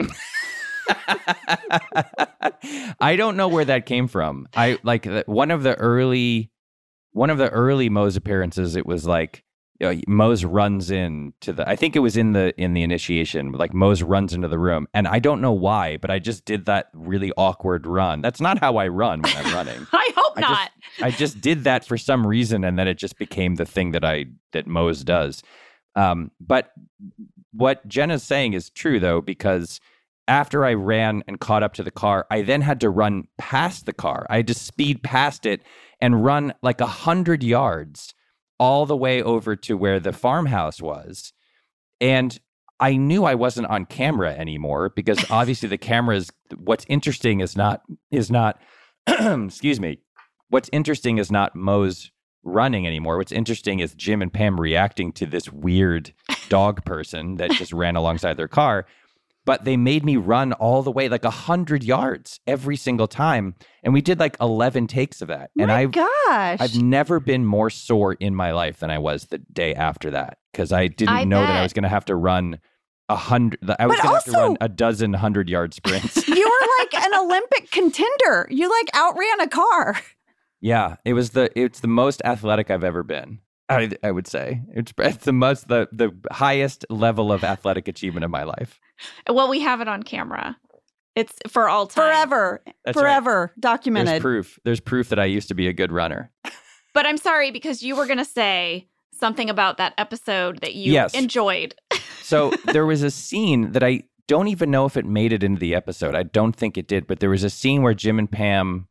S3: I don't know where that came from. I like one of the early Mose appearances. It was like Mose runs into I think it was in the initiation. Like Mose runs into the room, and I don't know why, but I just did that really awkward run. That's not how I run when I'm running.
S1: I hope not.
S3: I just did that for some reason, and then it just became the thing that Mose does. But what Jenna's saying is true, though, because after I ran and caught up to the car, I then had to run past the car. I had to speed past it and run like 100 yards all the way over to where the farmhouse was. And I knew I wasn't on camera anymore, because obviously the cameras, what's interesting is not excuse me. What's interesting is not Mose running anymore. What's interesting is Jim and Pam reacting to this weird dog person that just ran alongside their car. But they made me run all the way, like 100 yards every single time. And we did like 11 takes of that. And I've never been more sore in my life than I was the day after that, because I didn't know that I was going to have to run 100. I was going to have to run a dozen 100-yard sprints.
S2: You were like an Olympic contender. You like outran a car.
S3: Yeah, it's the most athletic I've ever been. I would say it's the highest level of athletic achievement of my life.
S1: Well, we have it on camera. It's for all time.
S2: Forever
S3: That's right.
S2: Documented.
S3: There's proof that I used to be a good runner.
S1: But I'm sorry, because you were going to say something about that episode that you enjoyed.
S3: So there was a scene that I don't even know if it made it into the episode. I don't think it did, but there was a scene where Jim and Pam,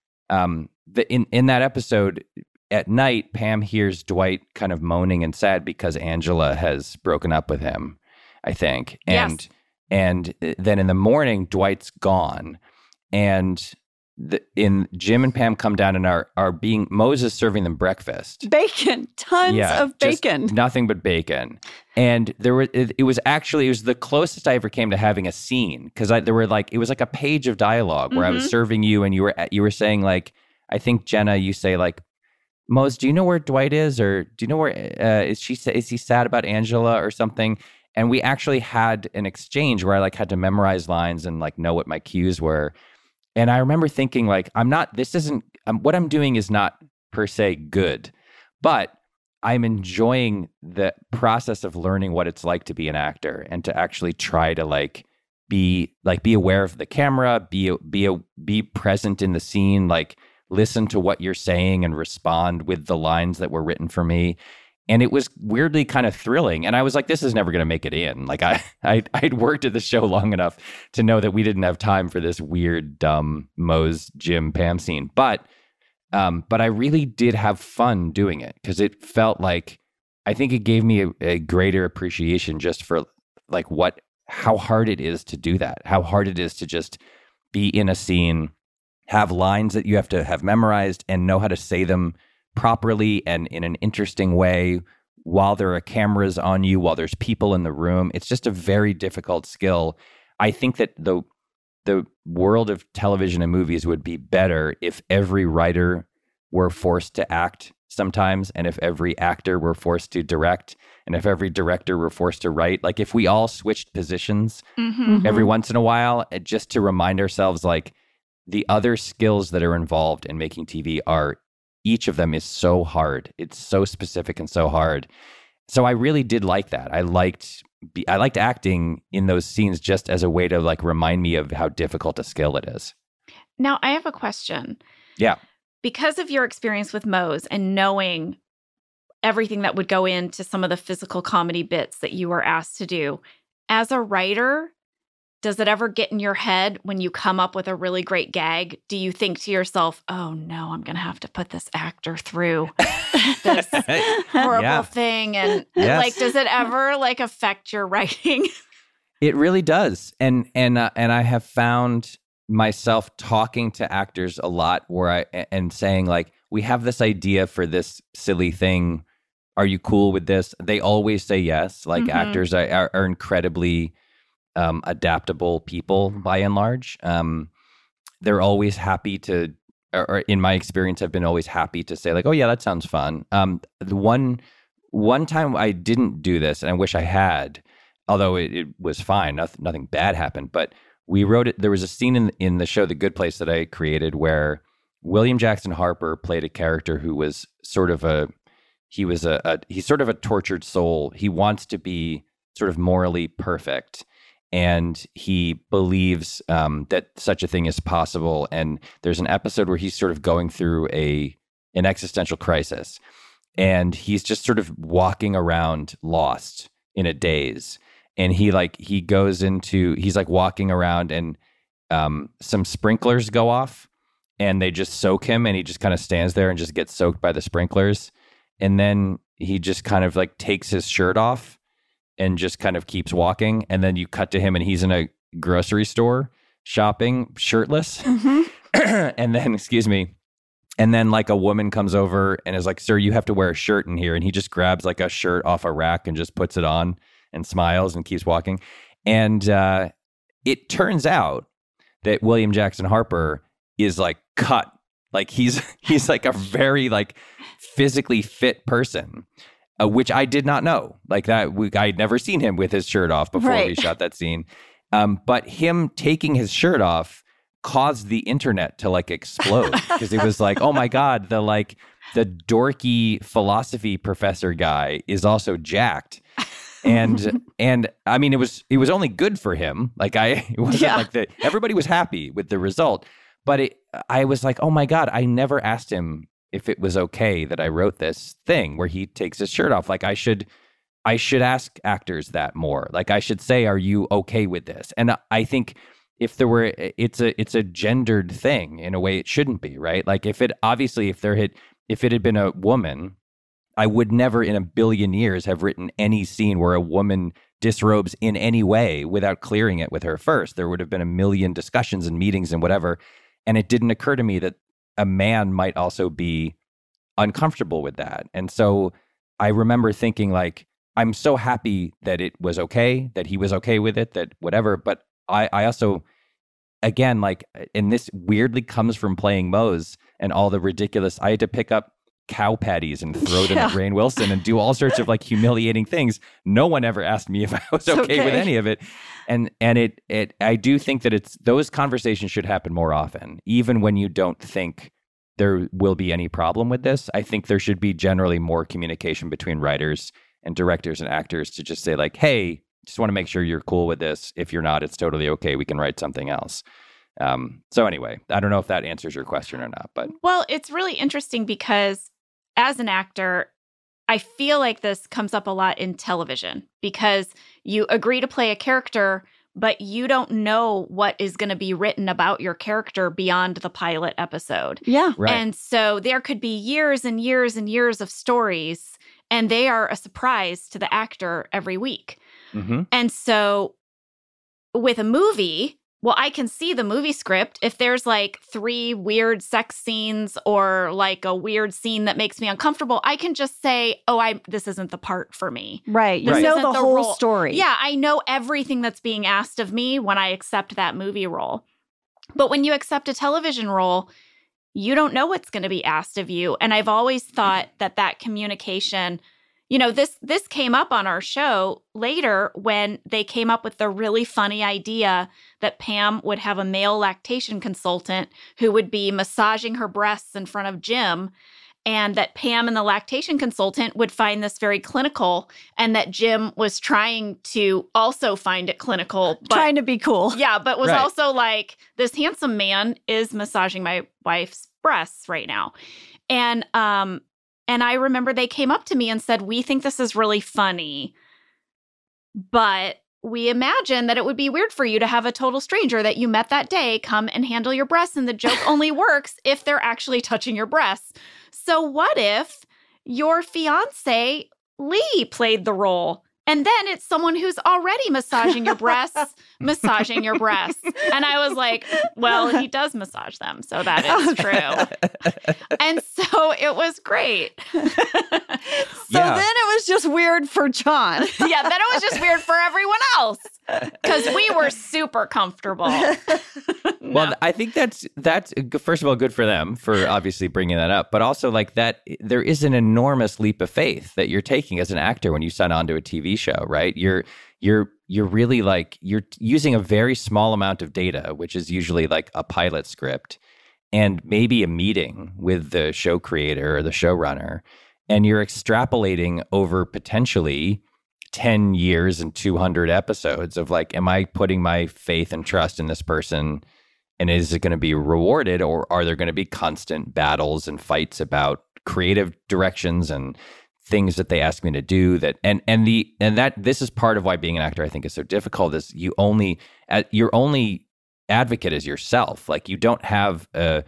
S3: in that episode, at night, Pam hears Dwight kind of moaning and sad because Angela has broken up with him, I think. And then in the morning, Dwight's gone. And Jim and Pam come down and are being, Moses serving them breakfast.
S2: Bacon, tons of bacon.
S3: Nothing but bacon. And it was the closest I ever came to having a scene, because it was like a page of dialogue where I was serving you and you were saying, like, I think, Jenna, you say, like, Mose, do you know where Dwight is? Or do you know where, is he sad about Angela or something? And we actually had an exchange where I like had to memorize lines and like know what my cues were. And I remember thinking, like, what I'm doing is not per se good, but I'm enjoying the process of learning what it's like to be an actor and to actually try to be aware of the camera, be present in the scene, like listen to what you're saying and respond with the lines that were written for me. And it was weirdly kind of thrilling. And I was like, this is never going to make it in. Like I'd worked at the show long enough to know that we didn't have time for this weird, dumb Mose, Jim, Pam scene. But I really did have fun doing it, because it felt like, I think it gave me a greater appreciation just for like how hard it is to do that, how hard it is to just be in a scene, have lines that you have to have memorized and know how to say them properly and in an interesting way while there are cameras on you, while there's people in the room. It's just a very difficult skill. I think that the world of television and movies would be better if every writer were forced to act sometimes, and if every actor were forced to direct, and if every director were forced to write. Like if we all switched positions every once in a while, just to remind ourselves, like, the other skills that are involved in making TV each of them is so hard. It's so specific and so hard. So I really did like that. I liked acting in those scenes just as a way to like remind me of how difficult a skill it is.
S1: Now I have a question.
S3: Yeah.
S1: Because of your experience with Mose and knowing everything that would go into some of the physical comedy bits that you were asked to do, as a writer, does it ever get in your head when you come up with a really great gag? Do you think to yourself, oh no, I'm going to have to put this actor through this horrible thing? And like, does it ever like affect your writing?
S3: It really does. And I have found myself talking to actors a lot and saying, like, we have this idea for this silly thing. Are you cool with this? They always say yes. Like actors are incredibly adaptable people by and large. They're always happy to, or in my experience, I've been always happy to say, like, oh yeah, that sounds fun. The one time I didn't do this, and I wish I had, although it was fine, nothing bad happened, but we wrote it. There was a scene in the show The Good Place that I created where William Jackson Harper played a character who was he's sort of a tortured soul. He wants to be sort of morally perfect, and he believes that such a thing is possible. And there's an episode where he's sort of going through an existential crisis, and he's just sort of walking around lost in a daze. And he's like walking around, and some sprinklers go off, and they just soak him, and he just kind of stands there and just gets soaked by the sprinklers. And then he just kind of like takes his shirt off and just kind of keeps walking. And then you cut to him, and he's in a grocery store shopping shirtless. And then like a woman comes over and is like, sir, you have to wear a shirt in here. And he just grabs like a shirt off a rack and just puts it on and smiles and keeps walking. And it turns out that William Jackson Harper is like cut. Like he's like a very like physically fit person, which I did not know. Like that, I'd never seen him with his shirt off before we shot that scene. But him taking his shirt off caused the internet to like explode, because it was like, oh my God, the dorky philosophy professor guy is also jacked. And I mean, it was only good for him. Like it wasn't like that. Everybody was happy with the result, but I was like, oh my God, I never asked him if it was okay that I wrote this thing where he takes his shirt off. Like I should ask actors that more. Like I should say, are you okay with this? And I think if there were, it's a gendered thing in a way it shouldn't be, right? Like if it had been a woman, I would never in a billion years have written any scene where a woman disrobes in any way without clearing it with her first. There would have been a million discussions and meetings and whatever. And it didn't occur to me that a man might also be uncomfortable with that. And so I remember thinking like, I'm so happy that it was okay, that he was okay with it, that whatever. But I also, again, like, and this weirdly comes from playing Mose and all the ridiculous, I had to pick up cow patties and throw them at Rainn Wilson and do all sorts of like humiliating things. No one ever asked me if I was okay with any of it. And I do think that those conversations should happen more often, even when you don't think there will be any problem with this. I think there should be generally more communication between writers and directors and actors to just say like, hey, just want to make sure you're cool with this. If you're not, it's totally okay. We can write something else. So anyway, I don't know if that answers your question or not, but.
S1: Well, it's really interesting because as an actor, I feel like this comes up a lot in television because you agree to play a character, but you don't know what is going to be written about your character beyond the pilot episode.
S2: Yeah.
S3: Right.
S1: And so there could be years and years and years of stories, and they are a surprise to the actor every week.
S3: Mm-hmm.
S1: And so with a movie, well, I can see the movie script. If there's like 3 weird sex scenes or like a weird scene that makes me uncomfortable, I can just say, this isn't the part for me.
S2: Right. You
S1: This
S2: know
S1: isn't
S2: the whole
S1: role.
S2: story.
S1: Yeah, I know everything that's being asked of me when I accept that movie role. But when you accept a television role, you don't know what's going to be asked of you. And I've always thought that communication, this came up on our show later when they came up with the really funny idea that Pam would have a male lactation consultant who would be massaging her breasts in front of Jim, and that Pam and the lactation consultant would find this very clinical, and that Jim was trying to also find it clinical. But,
S2: trying to be cool.
S1: Yeah, but was
S3: Right.
S1: also like, this handsome man is massaging my wife's breasts right now. And I remember they came up to me and said, we think this is really funny, but we imagine that it would be weird for you to have a total stranger that you met that day come and handle your breasts, and the joke only works if they're actually touching your breasts. So what if your fiance, Lee, played the role? And then it's someone who's already massaging your breasts. And I was like, well, he does massage them, so that is true. And so it was great.
S2: So then it was just weird for John.
S1: Yeah, then it was just weird for everyone else because we were super comfortable.
S3: Well, I think that's first of all good for them for obviously bringing that up, but also like that there is an enormous leap of faith that you're taking as an actor when you sign on to a TV show, right? You're really like you're using a very small amount of data, which is usually like a pilot script and maybe a meeting with the show creator or the showrunner, and you're extrapolating over potentially 10 years and 200 episodes of like, am I putting my faith and trust in this person? And is it going to be rewarded, or are there going to be constant battles and fights about creative directions and things that they ask me to do? This is part of why being an actor I think is so difficult. Is your only advocate is yourself. Like you don't have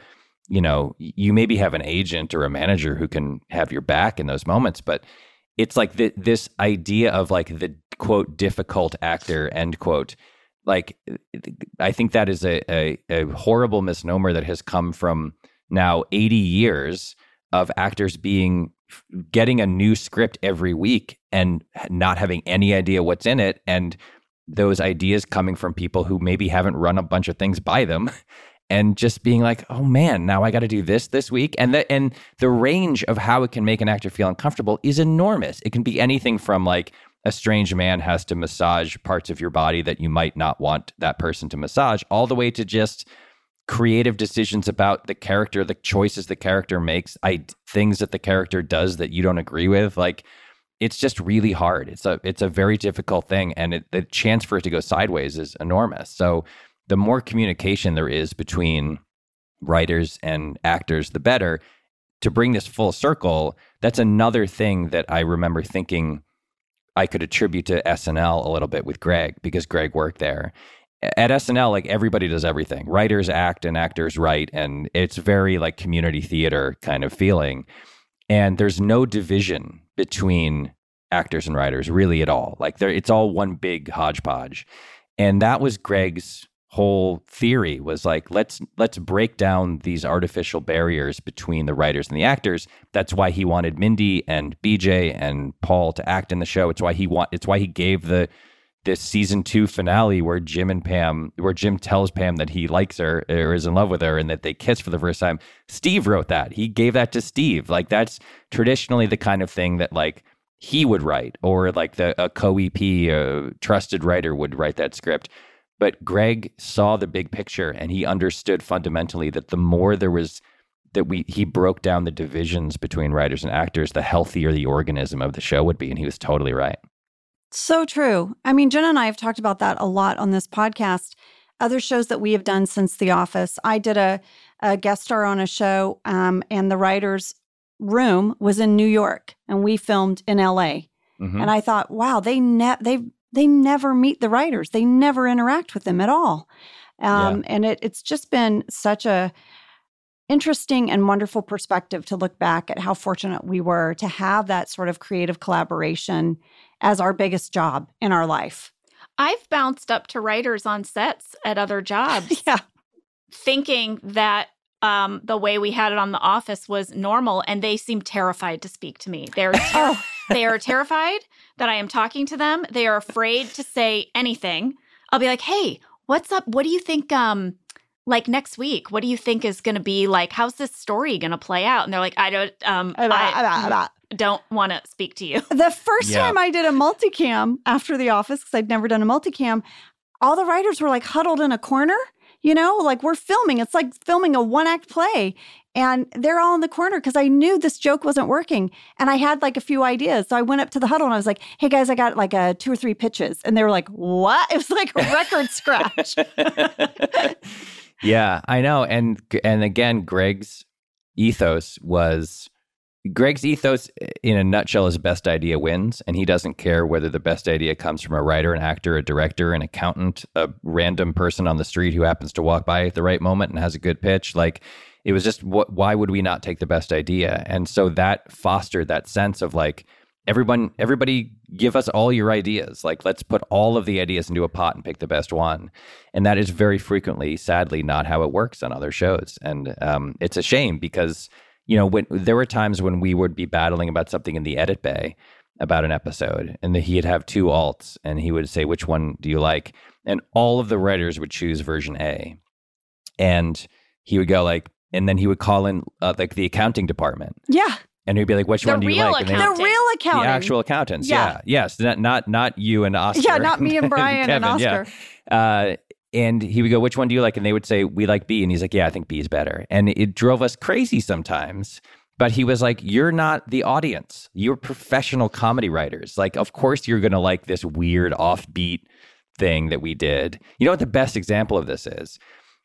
S3: you maybe have an agent or a manager who can have your back in those moments, but it's like this idea of like the quote difficult actor end quote. Like, I think that is a horrible misnomer that has come from now 80 years of actors getting a new script every week and not having any idea what's in it. And those ideas coming from people who maybe haven't run a bunch of things by them and just being like, oh man, now I got to do this week. And the range of how it can make an actor feel uncomfortable is enormous. It can be anything from like, a strange man has to massage parts of your body that you might not want that person to massage, all the way to just creative decisions about the character, the choices the character makes, things that the character does that you don't agree with. Like, it's just really hard. It's a very difficult thing, and the chance for it to go sideways is enormous. So the more communication there is between writers and actors, the better. to bring this full circle, that's another thing that I remember thinking I could attribute to SNL a little bit with Greg, because Greg worked there. At SNL, like, everybody does everything. Writers act and actors write, and it's very like community theater kind of feeling. And there's no division between actors and writers really at all. Like, it's all one big hodgepodge. And that was Greg's whole theory, was like, let's break down these artificial barriers between the writers and the actors. That's why he wanted Mindy and BJ and Paul to act in the show. It's why he gave this season 2 finale where Jim tells Pam that he likes her or is in love with her and that they kiss for the first time. Steve wrote that. He gave that to Steve. Like, that's traditionally the kind of thing that like he would write, or like a co-EP, a trusted writer would write that script. But Greg saw the big picture, and he understood fundamentally that the more there was he broke down the divisions between writers and actors, the healthier the organism of the show would be. And he was totally right.
S2: So true. I mean, Jenna and I have talked about that a lot on this podcast. Other shows that we have done since The Office. I did a guest star on a show, and the writer's room was in New York, and we filmed in LA. Mm-hmm. And I thought, wow, they never meet the writers. They never interact with them at all. And it's just been such a interesting and wonderful perspective to look back at how fortunate we were to have that sort of creative collaboration as our biggest job in our life.
S1: I've bounced up to writers on sets at other jobs, thinking that the way we had it on The Office was normal, and they seem terrified to speak to me. They are terrified that I am talking to them. They are afraid to say anything. I'll be like, hey, what's up? What do you think, like next week? What do you think is going to be like? How's this story going to play out? And they're like, I don't want to speak to you.
S2: The first time I did a multicam after The Office, because I'd never done a multicam, all the writers were like huddled in a corner, like we're filming. It's like filming a one-act play. And they're all in the corner because I knew this joke wasn't working. And I had like a few ideas. So I went up to the huddle and I was like, hey guys, I got like 2 or 3 pitches. And they were like, what? It was like a record scratch.
S3: Yeah, I know. And again, Greg's ethos in a nutshell is best idea wins. And he doesn't care whether the best idea comes from a writer, an actor, a director, an accountant, a random person on the street who happens to walk by at the right moment and has a good pitch. Like, it was just, why would we not take the best idea? And so that fostered that sense of like, everybody give us all your ideas. Like, let's put all of the ideas into a pot and pick the best one. And that is very frequently, sadly, not how it works on other shows. And it's a shame because, when there were times when we would be battling about something in the edit bay about an episode, and he'd have 2 alts, and he would say, which one do you like? And all of the writers would choose version A. And he would go like, and then he would call in like the accounting department.
S2: Yeah.
S3: And he'd be like, which one do you like?
S2: The real accounting.
S3: The actual accountants. Yeah. Yes. Not you and Oscar.
S2: Yeah, not me and Brian and Oscar.
S3: Yeah. And he would go, which one do you like? And they would say, we like B. And he's like, yeah, I think B is better. And it drove us crazy sometimes. But he was like, you're not the audience. You're professional comedy writers. Like, of course you're going to like this weird offbeat thing that we did. You know what the best example of this is?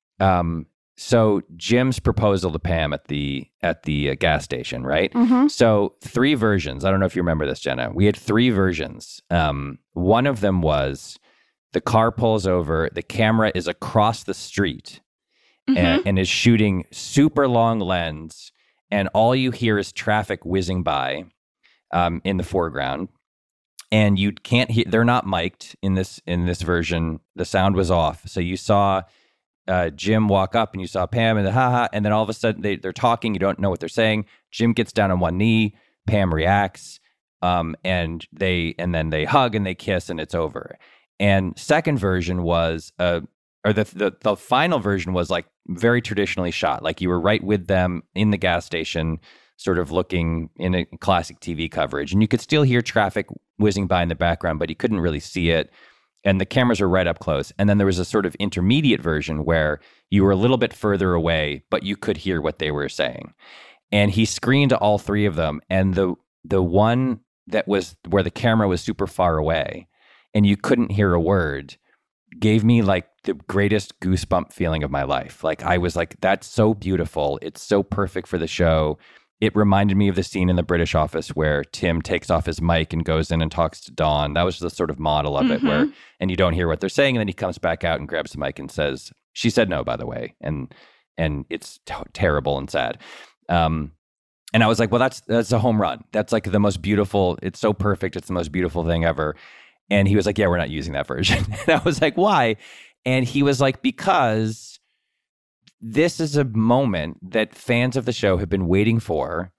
S3: So Jim's proposal to Pam at the gas station, right? Mm-hmm. So 3 versions. I don't know if you remember this, Jenna. We had 3 versions. One of them was the car pulls over, the camera is across the street, and is shooting super long lens, and all you hear is traffic whizzing by in the foreground. And you can't hear, they're not mic'd in this version. The sound was off. So you saw Jim walk up and you saw Pam and and then all of a sudden they're talking. You don't know what they're saying. Jim gets down on one knee. Pam reacts, and then they hug and they kiss and it's over. And second version was, the final version was like very traditionally shot. Like you were right with them in the gas station, sort of looking in a classic TV coverage, and you could still hear traffic whizzing by in the background, but you couldn't really see it. And the cameras were right up close. And then there was a sort of intermediate version where you were a little bit further away, but you could hear what they were saying. And he screened all 3 of them. And the one that was where the camera was super far away and you couldn't hear a word gave me like the greatest goosebump feeling of my life. Like I was like, that's so beautiful. It's so perfect for the show. it reminded me of the scene in The British Office where Tim takes off his mic and goes in and talks to Dawn. That was the sort of model of it where, and you don't hear what they're saying. And then he comes back out and grabs the mic and says, she said no, by the way. And it's terrible and sad. And I was like, well, that's a home run. That's like the most beautiful. It's so perfect. It's the most beautiful thing ever. And he was like, yeah, we're not using that version. And I was like, why? And he was like, because this is a moment that fans of the show have been waiting for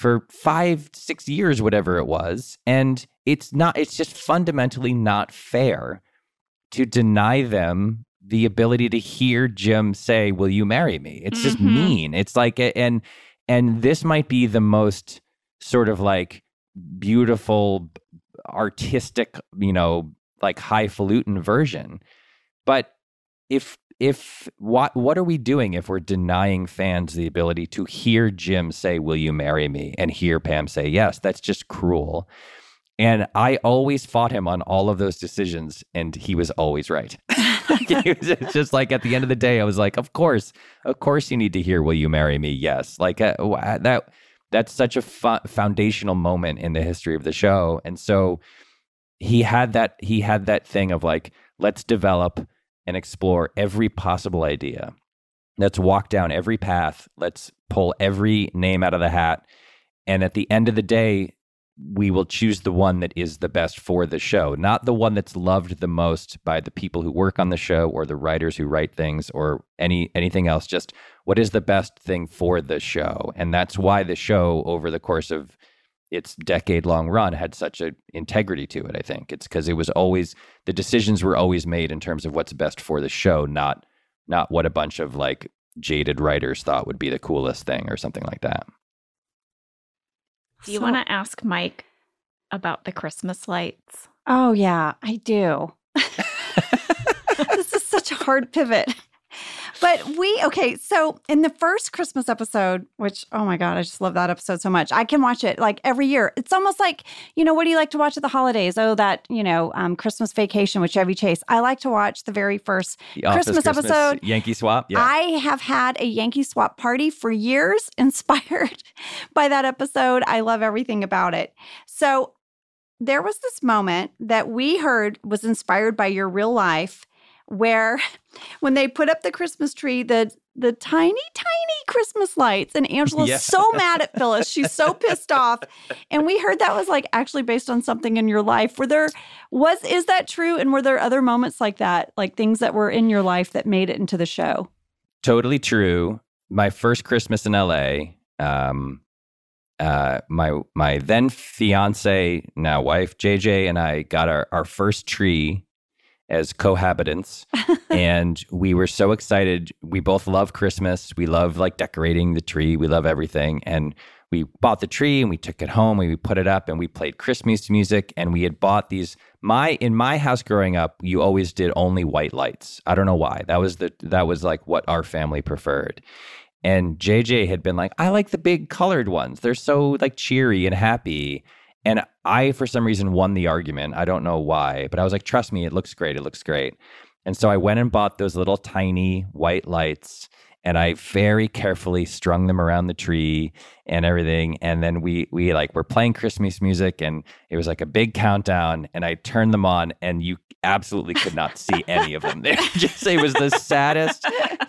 S3: 5-6 years, whatever it was. And it's just fundamentally not fair to deny them the ability to hear Jim say, will you marry me? It's just mean. It's like, and this might be the most sort of like beautiful, artistic, like highfalutin version. But if what are we doing if we're denying fans the ability to hear Jim say, will you marry me? And hear Pam say yes? That's just cruel. And I always fought him on all of those decisions, and he was always right. It's just like at the end of the day, I was like, of course you need to hear, will you marry me? Yes. Like that's such a foundational moment in the history of the show. And so he had that thing of like, let's develop and explore every possible idea. Let's walk down every path. Let's pull every name out of the hat. And at the end of the day, we will choose the one that is the best for the show, not the one that's loved the most by the people who work on the show or the writers who write things or anything else. Just what is the best thing for the show. And that's why the show, over the course of its decade-long run, had such an integrity to it, I think. It's because it was always, the decisions were always made in terms of what's best for the show, not what a bunch of like jaded writers thought would be the coolest thing or something like that.
S1: Do you want to ask Mike about the Christmas lights?
S2: Oh, yeah, I do. This is such a hard pivot. But so in the first Christmas episode, which, oh my God, I just love that episode so much. I can watch it like every year. It's almost like, what do you like to watch at the holidays? Oh, that, Christmas Vacation with Chevy Chase. I like to watch the very first Christmas episode.
S3: Yankee Swap. Yeah.
S2: I have had a Yankee Swap party for years, inspired by that episode. I love everything about it. So there was this moment that we heard was inspired by your real life, where when they put up the Christmas tree, the tiny, tiny Christmas lights, and Angela's so mad at Phyllis. She's so pissed off. And we heard that was like actually based on something in your life. Is that true? And were there other moments like that, like things that were in your life that made it into the show?
S3: Totally true. My first Christmas in LA, my then fiance, now wife, JJ, and I got our first tree as cohabitants. And we were so excited. We both love Christmas. We love like decorating the tree. We love everything. And we bought the tree and we took it home and we put it up and we played Christmas music. And we had bought these, in my house growing up, you always did only white lights. I don't know why. That was like what our family preferred. And JJ had been like, I like the big colored ones. They're so like cheery and happy. And I, for some reason, won the argument. I don't know why, but I was like, trust me, it looks great. It looks great. And so I went and bought those little tiny white lights, and I very carefully strung them around the tree and everything. And then we were playing Christmas music, and it was like a big countdown, and I turned them on, and you absolutely could not see any of them. It was the saddest,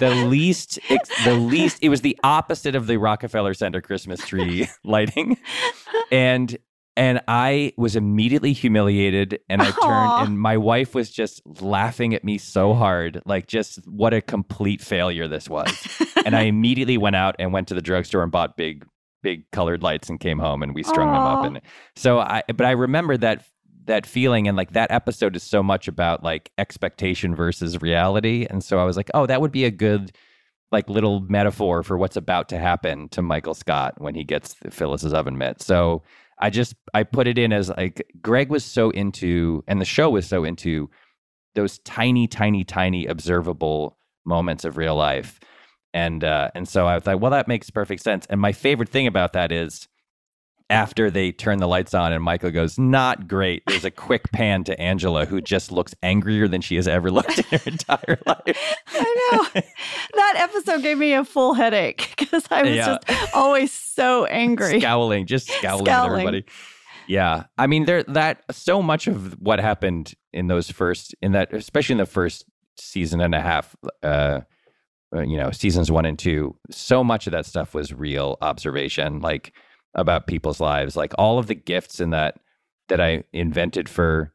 S3: it was the opposite of the Rockefeller Center Christmas tree lighting. And I was immediately humiliated, and I turned, and my wife was just laughing at me so hard, like just what a complete failure this was. And I immediately went out and went to the drugstore and bought big colored lights and came home and we strung them up. And so I remember that feeling, and like that episode is so much about like expectation versus reality. And so I was like, oh, that would be a good like little metaphor for what's about to happen to Michael Scott when he gets Phyllis's oven mitt. So I put it in as like Greg was so into, and the show was so into those tiny, tiny, tiny observable moments of real life. And so I thought, well, that makes perfect sense. And my favorite thing about that is after they turn the lights on and Michael goes, not great, there's a quick pan to Angela, who just looks angrier than she has ever looked in her entire life.
S2: I know. That episode gave me a full headache because I was just always so angry.
S3: Scowling at everybody. Yeah. I mean, so much of what happened especially in the first season and a half, seasons 1 and 2, so much of that stuff was real observation, like about people's lives, like all of the gifts in that I invented for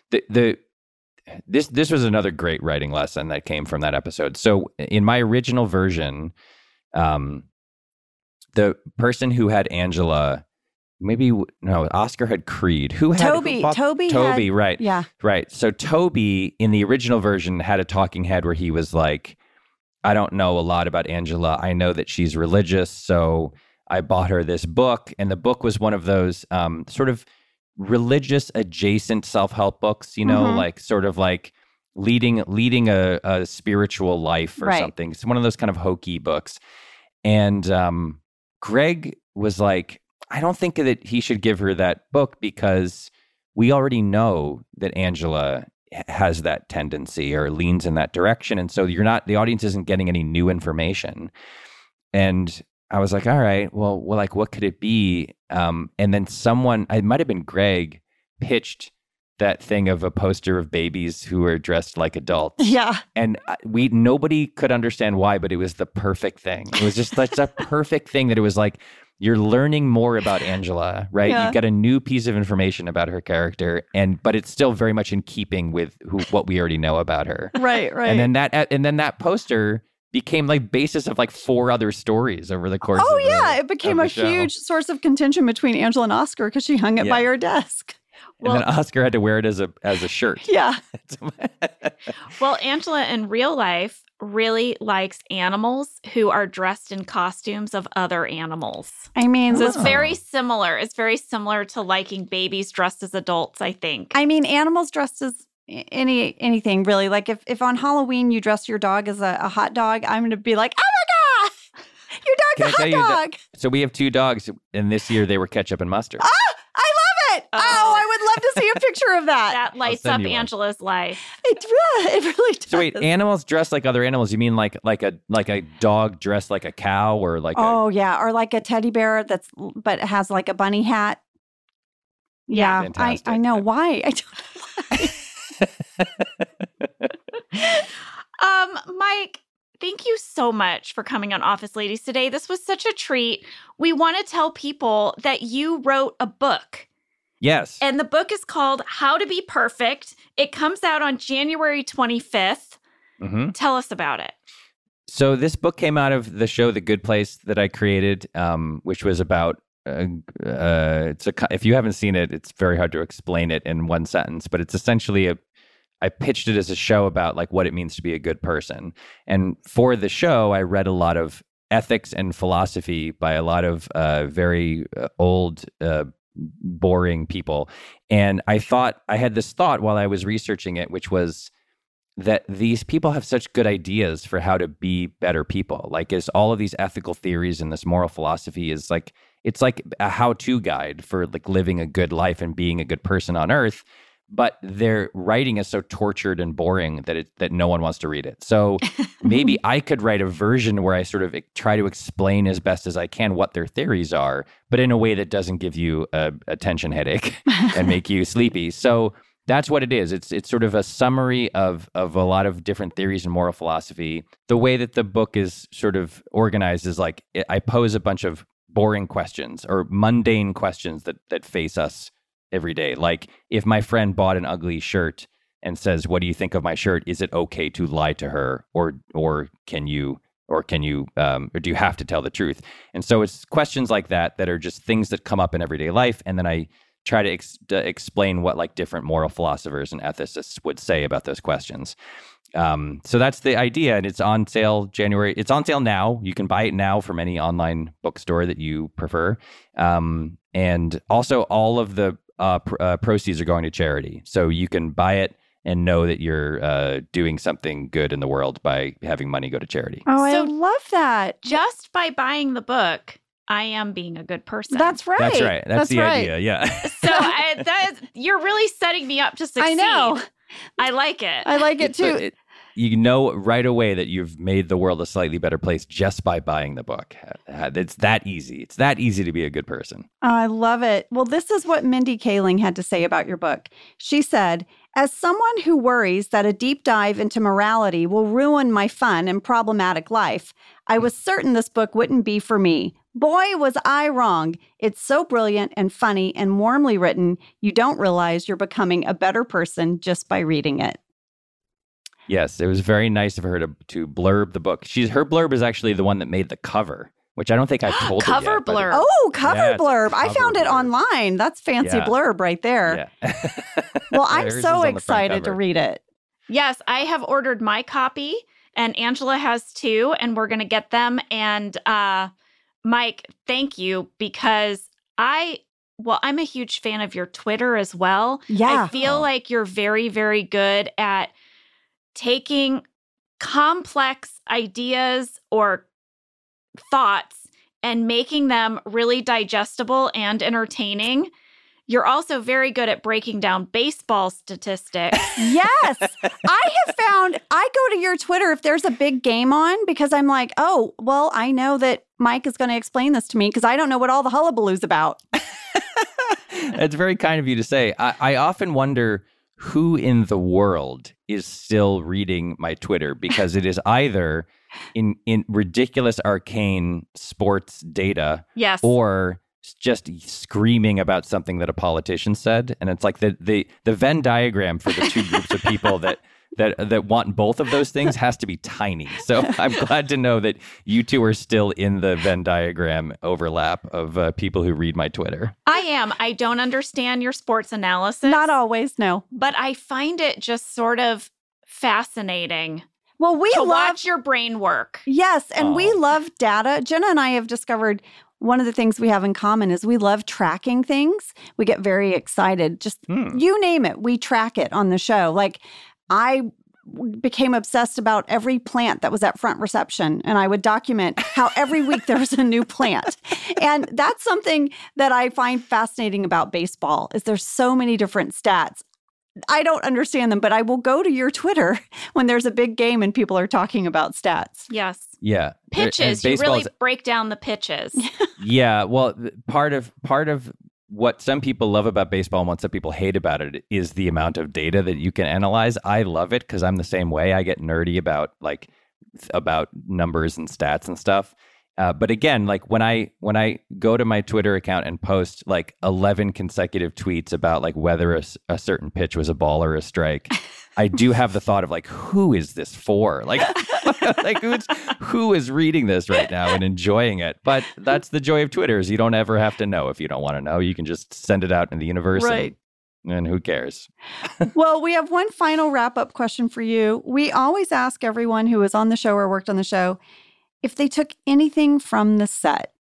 S3: this was another great writing lesson that came from that episode. So in my original version, the person who had Angela, Oscar had Creed.
S2: Toby,
S3: right.
S2: Yeah.
S3: Right. So Toby in the original version had a talking head where he was like, I don't know a lot about Angela. I know that she's religious, so I bought her this book. And the book was one of those sort of religious adjacent self-help books, like sort of like leading a spiritual life or something. It's one of those kind of hokey books. And Greg was like, I don't think that he should give her that book because we already know that Angela has that tendency or leans in that direction. And so the audience isn't getting any new information. And I was like, all right, well, like, what could it be? And then it might have been Greg, pitched that thing of a poster of babies who were dressed like adults.
S2: Yeah.
S3: And nobody could understand why, but it was the perfect thing. It was just like a perfect thing that it was like, you're learning more about Angela, right?
S2: Yeah.
S3: You get a new piece of information about her character, but it's still very much in keeping with what we already know about her.
S2: Right.
S3: And then that poster became like basis of like 4 other stories over the course.
S2: Oh yeah, it became a huge source of contention between Angela and Oscar because she hung it by her desk.
S3: And then Oscar had to wear it as a shirt.
S2: Yeah.
S1: Well, Angela in real life really likes animals who are dressed in costumes of other animals.
S2: I mean,
S1: so it's very similar. It's very similar to liking babies dressed as adults, I think.
S2: I mean, animals dressed as anything really. Like if on Halloween you dress your dog as a hot dog, I'm going to be like, oh my God, your dog's a hot dog.
S3: So we have 2 dogs, and this year they were ketchup and mustard.
S2: Ah, I love it. Oh, I would love to see a picture of that.
S1: That lights up Angela's life.
S2: It really does.
S3: So wait, animals dressed like other animals? You mean like a dog dressed like a cow, or like?
S2: Oh yeah, or like a teddy bear but has like a bunny hat. Yeah, I know why. I don't know why.
S1: Mike, thank you so much for coming on Office Ladies today. This was such a treat. We want to tell people that you wrote a book.
S3: Yes.
S1: And the book is called How to Be Perfect. It comes out on January 25th. Mm-hmm. Tell us about it.
S3: So this book came out of the show The Good Place that I created, which was about if you haven't seen it, it's very hard to explain it in one sentence, but it's essentially I pitched it as a show about like what it means to be a good person. And for the show, I read a lot of ethics and philosophy by a lot of very old, boring people. And I had this thought while I was researching it, which was that these people have such good ideas for how to be better people. Like, is all of these ethical theories and this moral philosophy is like, it's like a how-to guide for like living a good life and being a good person on earth. But their writing is so tortured and boring that no one wants to read it. So maybe I could write a version where I sort of try to explain as best as I can what their theories are, but in a way that doesn't give you a tension headache and make you sleepy. So that's what it is. It's sort of a summary of a lot of different theories and moral philosophy. The way that the book is sort of organized is like I pose a bunch of boring questions or mundane questions that face us every day. Like, if my friend bought an ugly shirt and says, "What do you think of my shirt?" Is it okay to lie to her, or do you have to tell the truth? And so it's questions like that are just things that come up in everyday life, and then I try to explain what like different moral philosophers and ethicists would say about those questions. So that's the idea, and it's on sale January. It's on sale now. You can buy it now from any online bookstore that you prefer. And also all of the proceeds are going to charity. So you can buy it and know that you're doing something good in the world by having money go to charity.
S2: Oh, I love that.
S1: Just by buying the book, I am being a good person.
S2: That's right.
S3: That's right. That's the
S2: right.
S3: idea. Yeah.
S1: So you're really setting me up to succeed.
S2: I know.
S1: I like it.
S2: I like it too.
S3: You know right away that you've made the world a slightly better place just by buying the book. It's that easy. It's that easy to be a good person.
S2: I love it. Well, this is what Mindy Kaling had to say about your book. She said, as someone who worries that a deep dive into morality will ruin my fun and problematic life, I was certain this book wouldn't be for me. Boy, was I wrong. It's so brilliant and funny and warmly written, you don't realize you're becoming a better person just by reading it.
S3: Yes, it was very nice of her to blurb the book. Her blurb is actually the one that made the cover, which I don't think I've told her yet.
S1: Cover blurb.
S2: Oh, cover blurb.
S3: Cover
S2: I found it
S3: blurb.
S2: online. That's fancy blurb right there.
S3: Yeah.
S2: Well, I'm so excited to read it.
S1: Yes, I have ordered my copy, and Angela has too, and we're going to get them. And Mike, thank you, because I'm a huge fan of your Twitter as well.
S2: Yeah.
S1: I feel like you're very, very good at taking complex ideas or thoughts and making them really digestible and entertaining. You're also very good at breaking down baseball statistics.
S2: Yes. I go to your Twitter if there's a big game on because I'm like, oh, well, I know that Mike is going to explain this to me because I don't know what all the hullabaloo's about.
S3: It's very kind of you to say. I often wonder who in the world is still reading my Twitter, because it is either in ridiculous arcane sports data,
S1: yes,
S3: or just screaming about something that a politician said. And it's like the Venn diagram for the two groups of people that want both of those things has to be tiny. So I'm glad to know that you two are still in the Venn diagram overlap of people who read my Twitter.
S1: I am. I don't understand your sports analysis.
S2: Not always, no.
S1: But I find it just sort of fascinating.
S2: Well, we love
S1: watch your brain work.
S2: Yes, and we love data. Jenna and I have discovered one of the things we have in common is we love tracking things. We get very excited. Just you name it, we track it on the show. Like I became obsessed about every plant that was at front reception, and I would document how every week there was a new plant. And that's something that I find fascinating about baseball is there's so many different stats. I don't understand them, but I will go to your Twitter when there's a big game and people are talking about stats.
S1: Yes.
S3: Yeah.
S1: Pitches. You really break down the pitches.
S3: Yeah. Well, part of what some people love about baseball and what some people hate about it is the amount of data that you can analyze. I love it because I'm the same way. I get nerdy about numbers and stats and stuff. But again, like when I go to my Twitter account and post like 11 consecutive tweets about like whether a certain pitch was a ball or a strike, I do have the thought of like, who is this for? Like, like who is reading this right now and enjoying it? But that's the joy of Twitter is you don't ever have to know. If you don't want to know, you can just send it out in the universe.
S2: Right.
S3: And who cares?
S2: Well, we have one final wrap-up question for you. We always ask everyone who is on the show or worked on the show if they took anything from the set.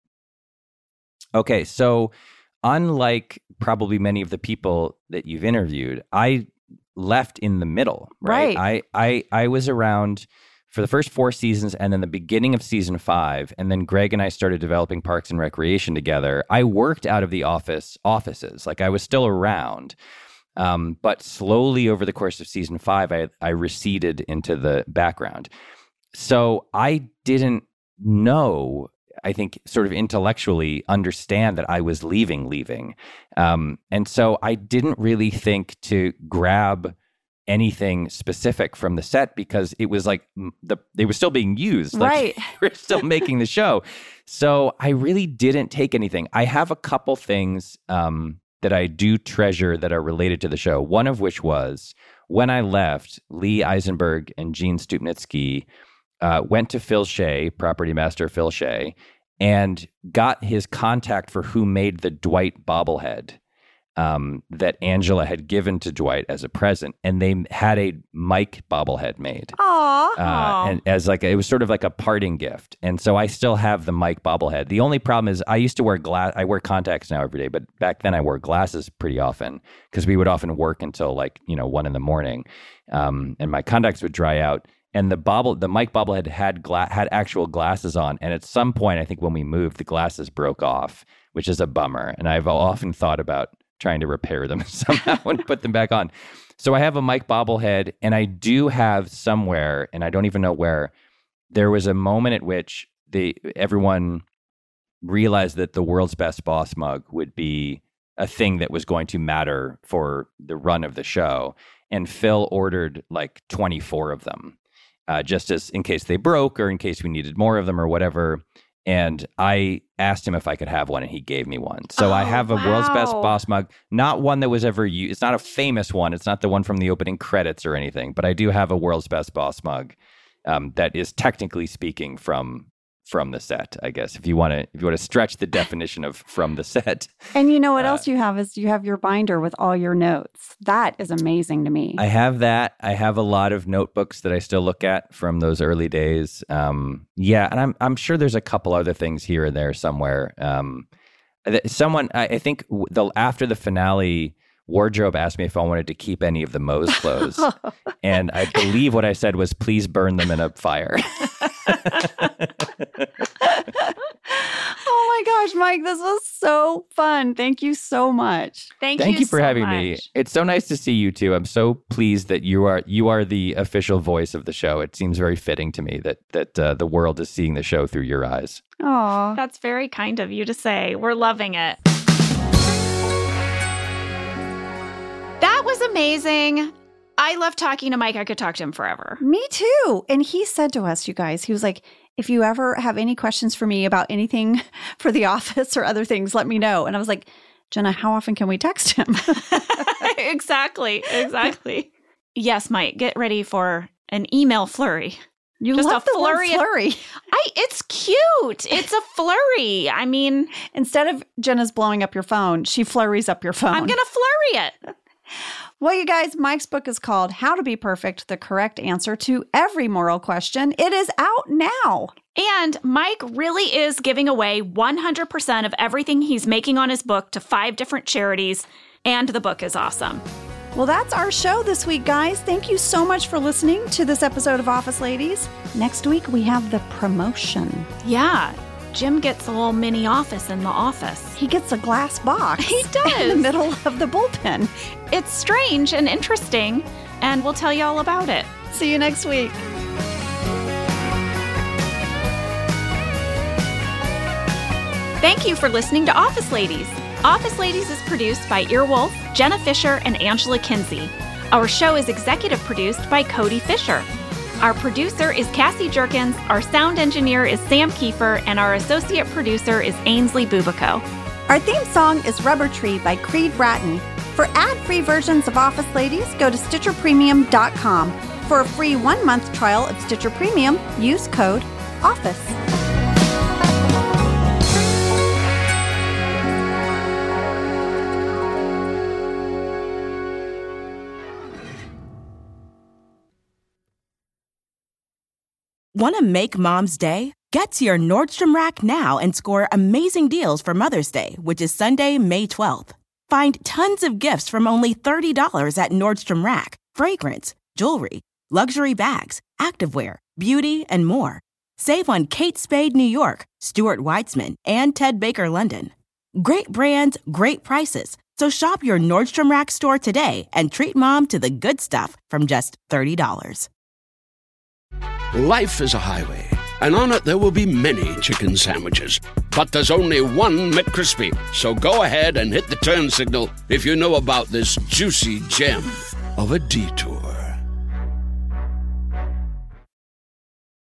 S3: Okay, so unlike probably many of the people that you've interviewed, I left in the middle, right? I was around for the first 4 seasons and then the beginning of season 5, and then Greg and I started developing Parks and Recreation together. I worked out of the offices, like I was still around, but slowly over the course of season 5, I receded into the background. So I didn't know, I think, sort of intellectually understand that I was leaving. And so I didn't really think to grab anything specific from the set because it was like they were still being used. Like,
S2: right.
S3: We're still making the show. So I really didn't take anything. I have a couple things that I do treasure that are related to the show. One of which was when I left, Lee Eisenberg and Gene Stupnitsky went to Phil Shea, property master Phil Shea, and got his contact for who made the Dwight bobblehead that Angela had given to Dwight as a present, and they had a Mike bobblehead made.
S2: Aww.
S3: And as like it was sort of like a parting gift, and so I still have the Mike bobblehead. The only problem is I used to wear I wear contacts now every day, but back then I wore glasses pretty often because we would often work until 1 a.m, and my contacts would dry out. And the Mike bobblehead had actual glasses on. And at some point, I think when we moved, the glasses broke off, which is a bummer. And I've often thought about trying to repair them somehow and put them back on. So I have a Mike bobblehead, and I do have somewhere, and I don't even know where, there was a moment at which everyone realized that the world's best boss mug would be a thing that was going to matter for the run of the show. And Phil ordered like 24 of them, just as in case they broke or in case we needed more of them or whatever. And I asked him if I could have one, and he gave me one. So I have a world's best boss mug, not one that was ever used. It's not a famous one. It's not the one from the opening credits or anything, but I do have a world's best boss mug that is technically speaking from the set, I guess, if you want to stretch the definition of from the set.
S2: And you know what else you have is you have your binder with all your notes. That is amazing to me.
S3: I have that. I have a lot of notebooks that I still look at from those early days. And I'm sure there's a couple other things here and there somewhere. I think after the finale, Wardrobe asked me if I wanted to keep any of the Moe's clothes. And I believe what I said was, please burn them in a fire.
S2: Oh my gosh, Mike, this was so fun. Thank you so much.
S1: Thank you
S3: for
S1: so
S3: having
S1: much.
S3: me. It's so nice to see you two. I'm so pleased that you are the official voice of the show. It seems very fitting to me that the world is seeing the show through your eyes.
S2: Aw.
S1: That's very kind of you to say. We're loving it. That was amazing. I love talking to Mike. I could talk to him forever.
S2: Me too. And he said to us, you guys, he was like, if you ever have any questions for me about anything for The Office or other things, let me know. And I was like, Jenna, how often can we text him?
S1: Exactly. Yes, Mike, get ready for an email flurry.
S2: You
S1: just
S2: love
S1: a
S2: the
S1: flurry.
S2: word flurry.
S1: It's cute. It's a flurry. I mean,
S2: instead of Jenna's blowing up your phone, she flurries up your phone.
S1: I'm going to flurry it.
S2: Well, you guys, Mike's book is called How to Be Perfect, the Correct Answer to Every Moral Question. It is out now.
S1: And Mike really is giving away 100% of everything he's making on his book to 5 different charities, and the book is awesome.
S2: Well, that's our show this week, guys. Thank you so much for listening to this episode of Office Ladies. Next week, we have the promotion.
S1: Yeah. Jim gets a little mini office in the office.
S2: He gets a glass box.
S1: He does.
S2: In the middle of the bullpen.
S1: It's strange and interesting, and we'll tell you all about it.
S2: See you next week.
S1: Thank you for listening to Office Ladies. Office Ladies is produced by Earwolf, Jenna Fisher, and Angela Kinsey. Our show is executive produced by Cody Fisher. Our producer is Cassie Jerkins, our sound engineer is Sam Kiefer, and our associate producer is Ainsley Bubico.
S4: Our theme song is Rubber Tree by Creed Bratton. For ad-free versions of Office Ladies, go to StitcherPremium.com. For a free 1-month trial of Stitcher Premium, use code OFFICE.
S5: Want to make Mom's day? Get to your Nordstrom Rack now and score amazing deals for Mother's Day, which is Sunday, May 12th. Find tons of gifts from only $30 at Nordstrom Rack. Fragrance, jewelry, luxury bags, activewear, beauty, and more. Save on Kate Spade New York, Stuart Weitzman, and Ted Baker London. Great brands, great prices. So shop your Nordstrom Rack store today and treat Mom to the good stuff from just $30.
S6: Life is a highway, and on it there will be many chicken sandwiches. But there's only one McCrispy. So go ahead and hit the turn signal if you know about this juicy gem of a detour.